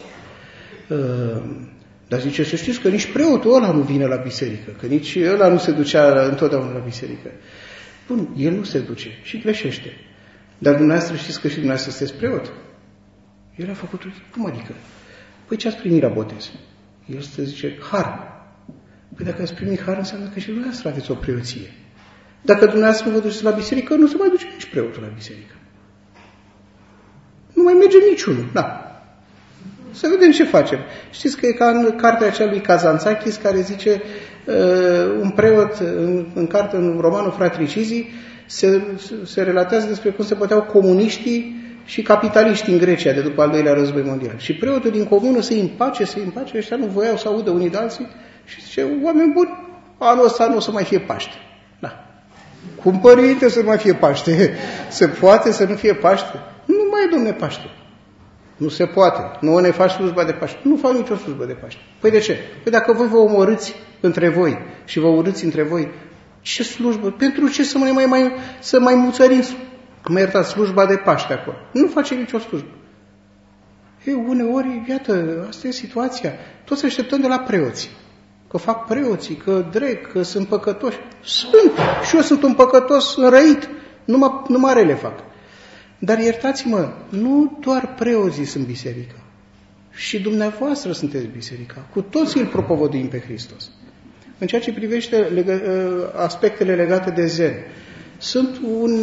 Dar zice, să știți că nici preotul ăla nu vine la biserică, că nici ăla nu se ducea întotdeauna la biserică. Bun, el nu se duce și greșește. Dar dumneavoastră știți că și dumneavoastră sunteți preot. El a făcut, cum adică? Păi ce ați primit la botez? El să zice, har. Păi dacă ați primit har, înseamnă că și dumneavoastră aveți o preoție. Dacă dumneavoastră nu vă duceți la biserică, nu se mai duce nici preotul la biserică. Nu mai merge niciunul. Da. Să vedem ce facem. Știți că e ca în cartea aceea lui Kazantzakis, care zice un preot, în romanul Fratricizii, se relatează despre cum se băteau comuniștii și capitaliștii în Grecia de după al doilea război mondial. Și preotul din comună se împace, ăștia nu voiau să audă unii de alții și zice, oameni buni, anul ăsta nu o să mai fie Paște. Da. Cum, părinte, să nu mai fie Paște? Se poate să nu fie Paște? Nu mai e, domne, Paște. Nu se poate. Nu ne faci slujba de Paște. Nu fac nicio slujbă de Paște. Păi de ce? Păi dacă voi vă omorâți între voi și vă urâți între voi, ce slujbă? Pentru ce să mai muțărim, mă iertați, slujba de Paște acolo? Nu face nicio slujbă. Ei, uneori, iată, asta e situația. Toți așteptăm de la preoți. Că fac preoții, că dreg, că sunt păcătoși. Sunt. Și eu sunt un păcătos înrăit. Numai rele fac. Dar iertați-mă, nu doar preoții sunt biserica. Și dumneavoastră sunteți biserica. Cu toții îl propovăduim pe Hristos. În ceea ce privește aspectele legate de zen, sunt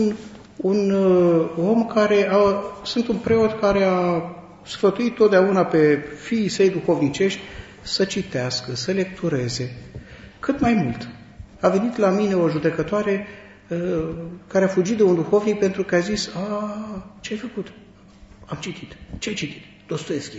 sunt un preot care a sfătuit totdeauna pe fiii săi duhovnicești să citească, să lectureze, cât mai mult. A venit la mine o judecătoare care a fugit de un duhovnic pentru că a zis, ce ai făcut? Am citit. Ce ai citit? Dostoevski.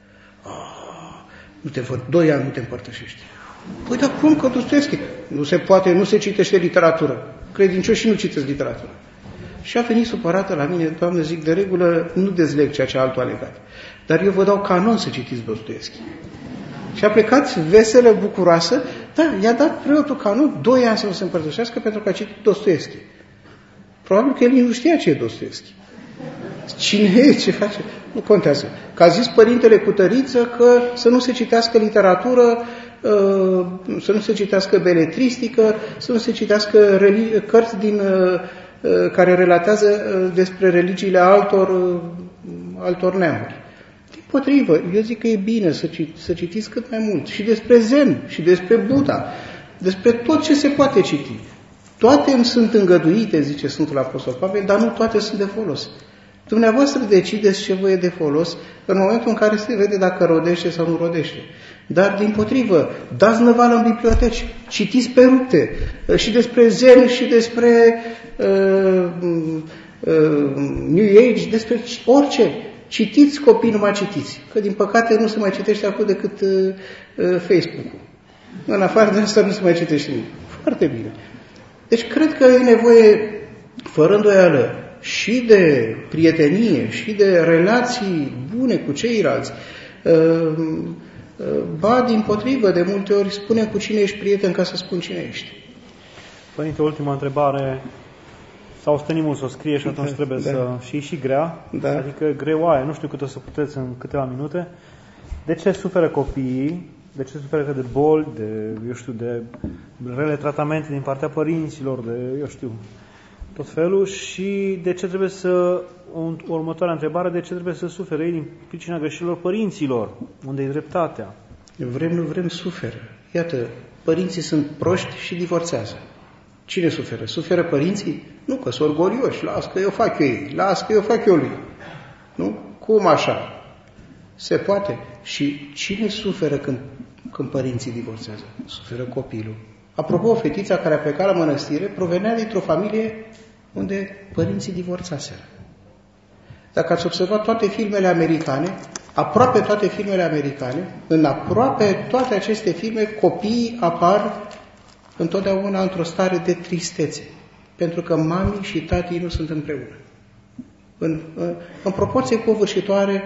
2 ani nu te împărtășești. Păi, dar cum că Dostoevski? Nu se poate, nu se citește literatură. Credincioșii nu citesc literatură. Și a venit supărată la mine, Doamne, zic, de regulă nu dezleg ceea ce altul a legat. Dar eu vă dau canon să citiți Dostoevski. Și a plecat veselă, bucuroasă, da, i-a dat preotul canon 2 ani să nu se împărtășească pentru că a citit Dostoevski. Probabil că el nu știa ce e Dostoevski. Cine e, ce face? Nu contează. Că a zis părintele Cutăriță că să nu se citească literatură, să nu se citească beletristică, să nu se citească cărți care relatează despre religiile altor neamuri. Dimpotrivă, eu zic că e bine să citiți cât mai mult. Și despre Zen, și despre Buddha, despre tot ce se poate citi. Toate îmi sunt îngăduite, zice Sfântul Apostol Pavel, dar nu toate sunt de folos. Dumneavoastră decideți ce vă e de folos în momentul în care se vede dacă rodește sau nu rodește. Dar, dimpotrivă, dați năvală în biblioteci, citiți pe rupte și despre Zen și despre New Age, despre orice. Citiți, copii, nu mai citiți. Că, din păcate, nu se mai citește acum decât Facebook-ul. În afară de asta nu se mai citește nimic. Foarte bine. Deci, cred că e nevoie, fără îndoială, și de prietenie, și de relații bune cu ceilalți. Ba, dimpotrivă, de multe ori spunem cu cine ești prieten ca să spun cine ești. Părinte, ultima întrebare. Sau stănim să o scrie și atunci trebuie să... Și grea, adică greoaie, nu știu cât o să puteți în câteva minute. De ce suferă copiii? De ce suferă de boli, de rele tratamente din partea părinților, tot felul? Și de ce trebuie următoarea întrebare, de ce trebuie să sufere ei din pricina greșelilor părinților? Unde e dreptatea? Vrem, nu vrem, suferă. Iată, părinții sunt proști și divorțează. Cine suferă? Suferă părinții? Nu, că sunt orgolioși. Las că eu fac eu ei. Las că eu fac eu lui. Nu? Cum așa? Se poate. Și cine suferă când părinții divorțează? Suferă copilul. Apropo, fetița care a plecat la mănăstire provenea dintr-o familie unde părinții divorțaseră. Dacă ați observat toate filmele americane, aproape toate filmele americane, în aproape toate aceste filme, copiii apar întotdeauna într-o stare de tristețe, pentru că mamii și tatii nu sunt împreună. În proporție covârșitoare,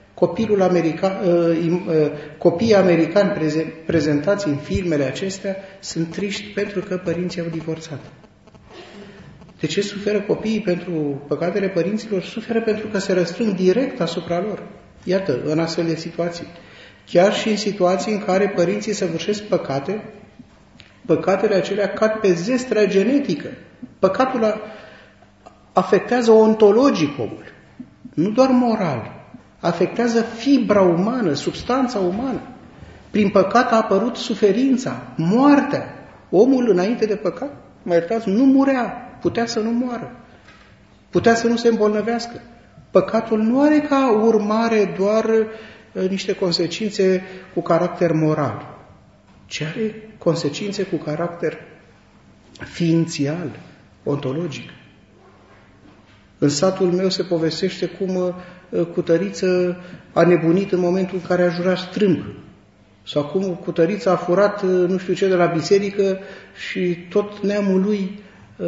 copiii americani prezentați în filmele acestea sunt triști pentru că părinții au divorțat. De ce suferă copiii pentru păcatele părinților? Suferă pentru că se răstrâng direct asupra lor. Iată, în astfel de situații. Chiar și în situații în care părinții săvârșesc păcate, păcatele acelea cad pe zestrea genetică. Păcatul afectează ontologic omul, nu doar moral. afectează fibra umană, substanța umană. Prin păcat a apărut suferința, moartea. Omul înainte de păcat, mă iertați, nu murea, putea să nu moară, putea să nu se îmbolnăvească. Păcatul nu are ca urmare doar niște consecințe cu caracter moral, ci are consecințe cu caracter ființial, ontologic. În satul meu se povestește cum Cutăriță a nebunit în momentul în care a jurat strâmb. Sau cum Cutăriță a furat nu știu ce de la biserică și tot neamul lui,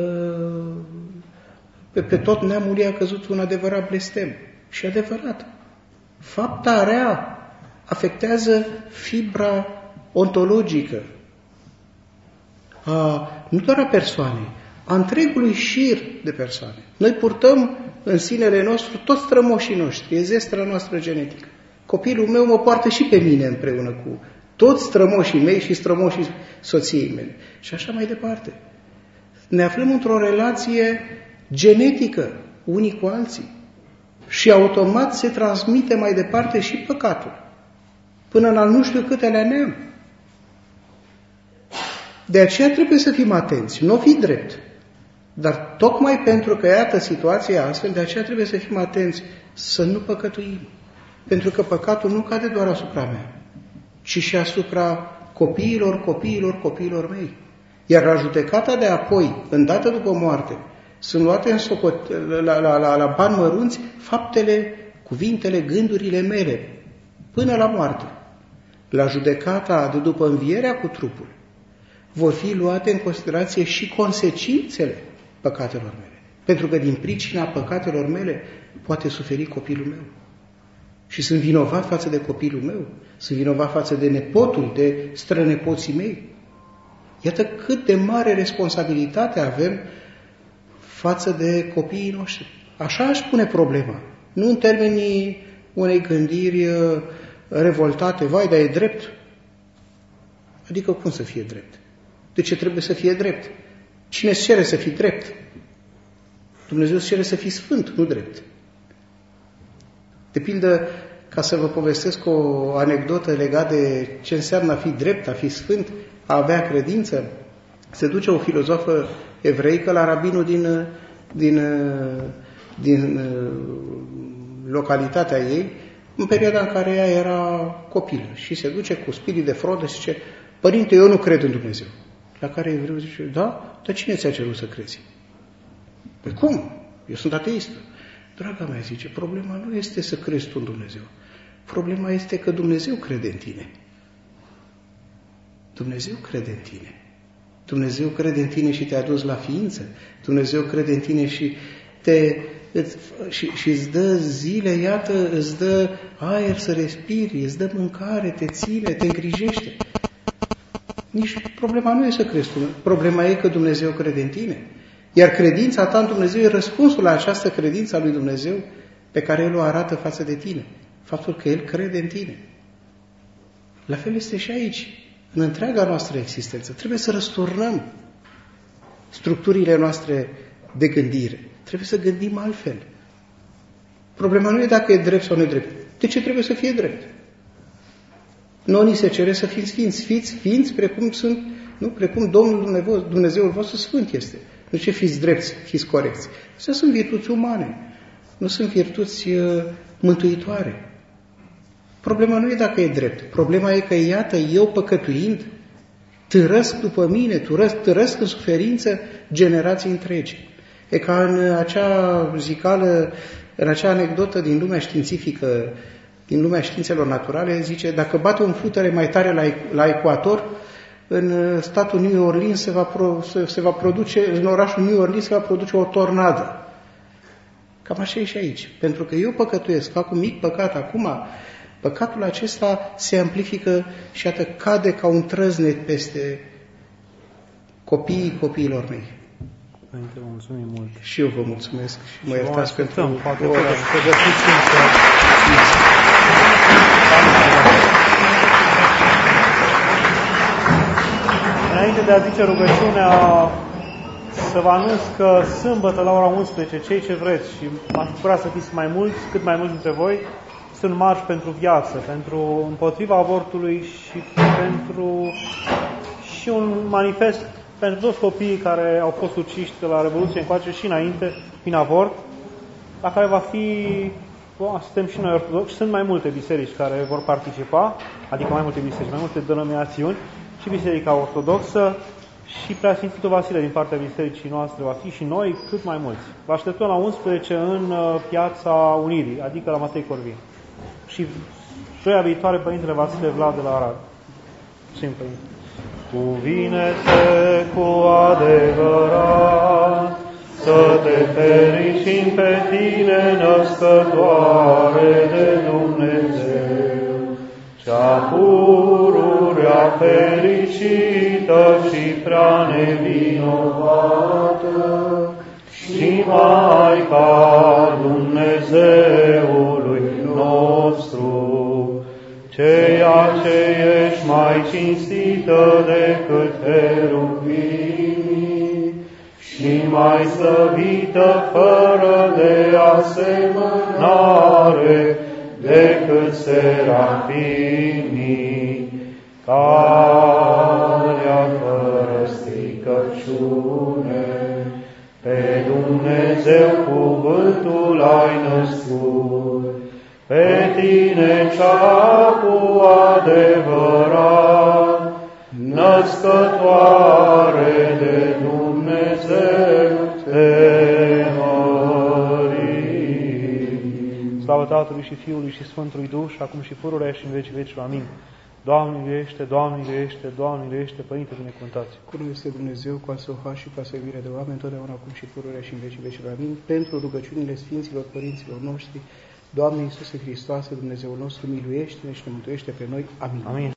pe tot neamul lui a căzut un adevărat blestem. Și adevărat, fapta rea afectează fibra ontologică, nu doar a persoanei, a întregului șir de persoane. Noi purtăm în sinele nostru toți strămoșii noștri, e zestra noastră genetică. Copilul meu mă poartă și pe mine împreună cu toți strămoșii mei și strămoșii soției mele. Și așa mai departe. Ne aflăm într-o relație genetică, unii cu alții. Și automat se transmite mai departe și păcatul. Până în al nu știu câtelea neam. De aceea trebuie să fim atenți, nu fi drept. Dar tocmai pentru că iată situația astfel, de aceea trebuie să fim atenți să nu păcătuim. Pentru că păcatul nu cade doar asupra mea, ci și asupra copiilor mei. Iar la judecata de apoi, îndată după moarte, sunt luate la bani mărunți faptele, cuvintele, gândurile mele, până la moarte. La judecata de după învierea cu trupul, vor fi luate în considerație și consecințele păcatelor mele. Pentru că din pricina păcatelor mele poate suferi copilul meu. Și sunt vinovat față de copilul meu, sunt vinovat față de nepotul, de strănepoții mei. Iată cât de mare responsabilitate avem față de copiii noștri. Așa aș pune problema. Nu în termenii unei gândiri revoltate, vai, dar e drept. Adică cum să fie drept? De ce trebuie să fie drept? Cine îți cere să fii drept? Dumnezeu îți cere să fii sfânt, nu drept. De pildă, ca să vă povestesc o anecdotă legată de ce înseamnă a fi drept, a fi sfânt, a avea credință, se duce o filozofă evreică la rabinul din localitatea ei, în perioada în care ea era copilă. Și se duce cu spirit de frodă și zice: Părinte, eu nu cred în Dumnezeu. La care evreul zice: da? Dar cine ți-a cerut să crezi? Păi cum? Eu sunt ateistă. Draga mea, zice, problema nu este să crezi tu în Dumnezeu. Problema este că Dumnezeu crede în tine. Dumnezeu crede în tine. Dumnezeu crede în tine și te-a dus la ființă. Dumnezeu crede în tine și îți dă zile, iată, îți dă aer să respiri, îți dă mâncare, te ține, te îngrijește. Nici problema nu e să crezi tu. Problema e că Dumnezeu crede în tine. Iar credința ta în Dumnezeu e răspunsul la această credință a lui Dumnezeu pe care El o arată față de tine. Faptul că El crede în tine. La fel este și aici, în întreaga noastră existență. Trebuie să răsturnăm structurile noastre de gândire. Trebuie să gândim altfel. Problema nu e dacă e drept sau nu e drept. De ce trebuie să fie drept? Noi ni se cere să fim sfinți. Fiți sfinți precum sunt, nu? Precum Domnul Dumnezeul vostru sfânt este. Nu ce fiți drepți, fiți corecți. Astea sunt virtuți umane. Nu sunt virtuți mântuitoare. Problema nu e dacă e drept. Problema e că, iată, eu păcătuind, târăsc după mine, târăsc în suferință generații întregi. E ca în acea zicală, în acea anecdotă din lumea științifică, din lumea științelor naturale, zice, dacă bate un fluture mai tare la ecuator, în statul New Orleans se va produce, în orașul New Orleans se va produce o tornadă. Cam așa e și aici. Pentru că eu păcătuiesc, fac un mic păcat acum, păcatul acesta se amplifică și iată cade ca un trăznet peste copiilor mei. Părinte, vă mulțumim mult. Și eu vă mulțumesc și mă iertați pentru poate ora. să găsiți timp să... Înainte de a zice rugăciunea, să vă anunț că sâmbătă la ora 11, cei ce vreți, și m-aș bucura să fiți cât mai mulți dintre voi, sunt marș pentru viață, pentru împotriva avortului și un manifest pentru toți copiii care au fost uciși de la Revoluție încoace și înainte, prin avort, la care va fi, suntem și noi ortodoxi, sunt mai multe biserici care vor participa, adică mai multe biserici, mai multe denominațiuni, și Biserica Ortodoxă, și Preasfințitul Vasile din partea bisericii noastre va fi, și noi cât mai mulți. Vă așteptăm la 11 în Piața Unirii, adică la Matei Corvin. Și joia viitoare, Părintele Vasile Vlad de la Arad. Simplu. Cuvine-te cu adevărat, să te fericim pe tine, născătoare de Dumnezeu, cea pururea fericită și prea nevinovată, și Maica Dumnezeului nostru, ceea ce ești mai cinstită decât heruvimii și mai slăvită fără de asemănare decât serafimii, care fără stricăciune pe Dumnezeu cuvântul ai născut, pe tine cea cu adevărat, născătoare de Dumnezeu, te mărim. Slavă Tatălui și Fiului și Sfântului Duh, și acum și pururea și în vecii vecilor. Amin. Doamne miluiește, Doamne miluiește, Doamne miluiește, Părinte binecuvântați. Cum este Dumnezeu, cu asăuha și cu asăvire de oameni, totdeauna acum și pururea și în vecii vecilor. Amin. Pentru rugăciunile Sfinților Părinților noștri, Doamne Iisuse Hristoase, Dumnezeul nostru, miluiește-ne și ne mântuiește pe noi. Amin. Amin.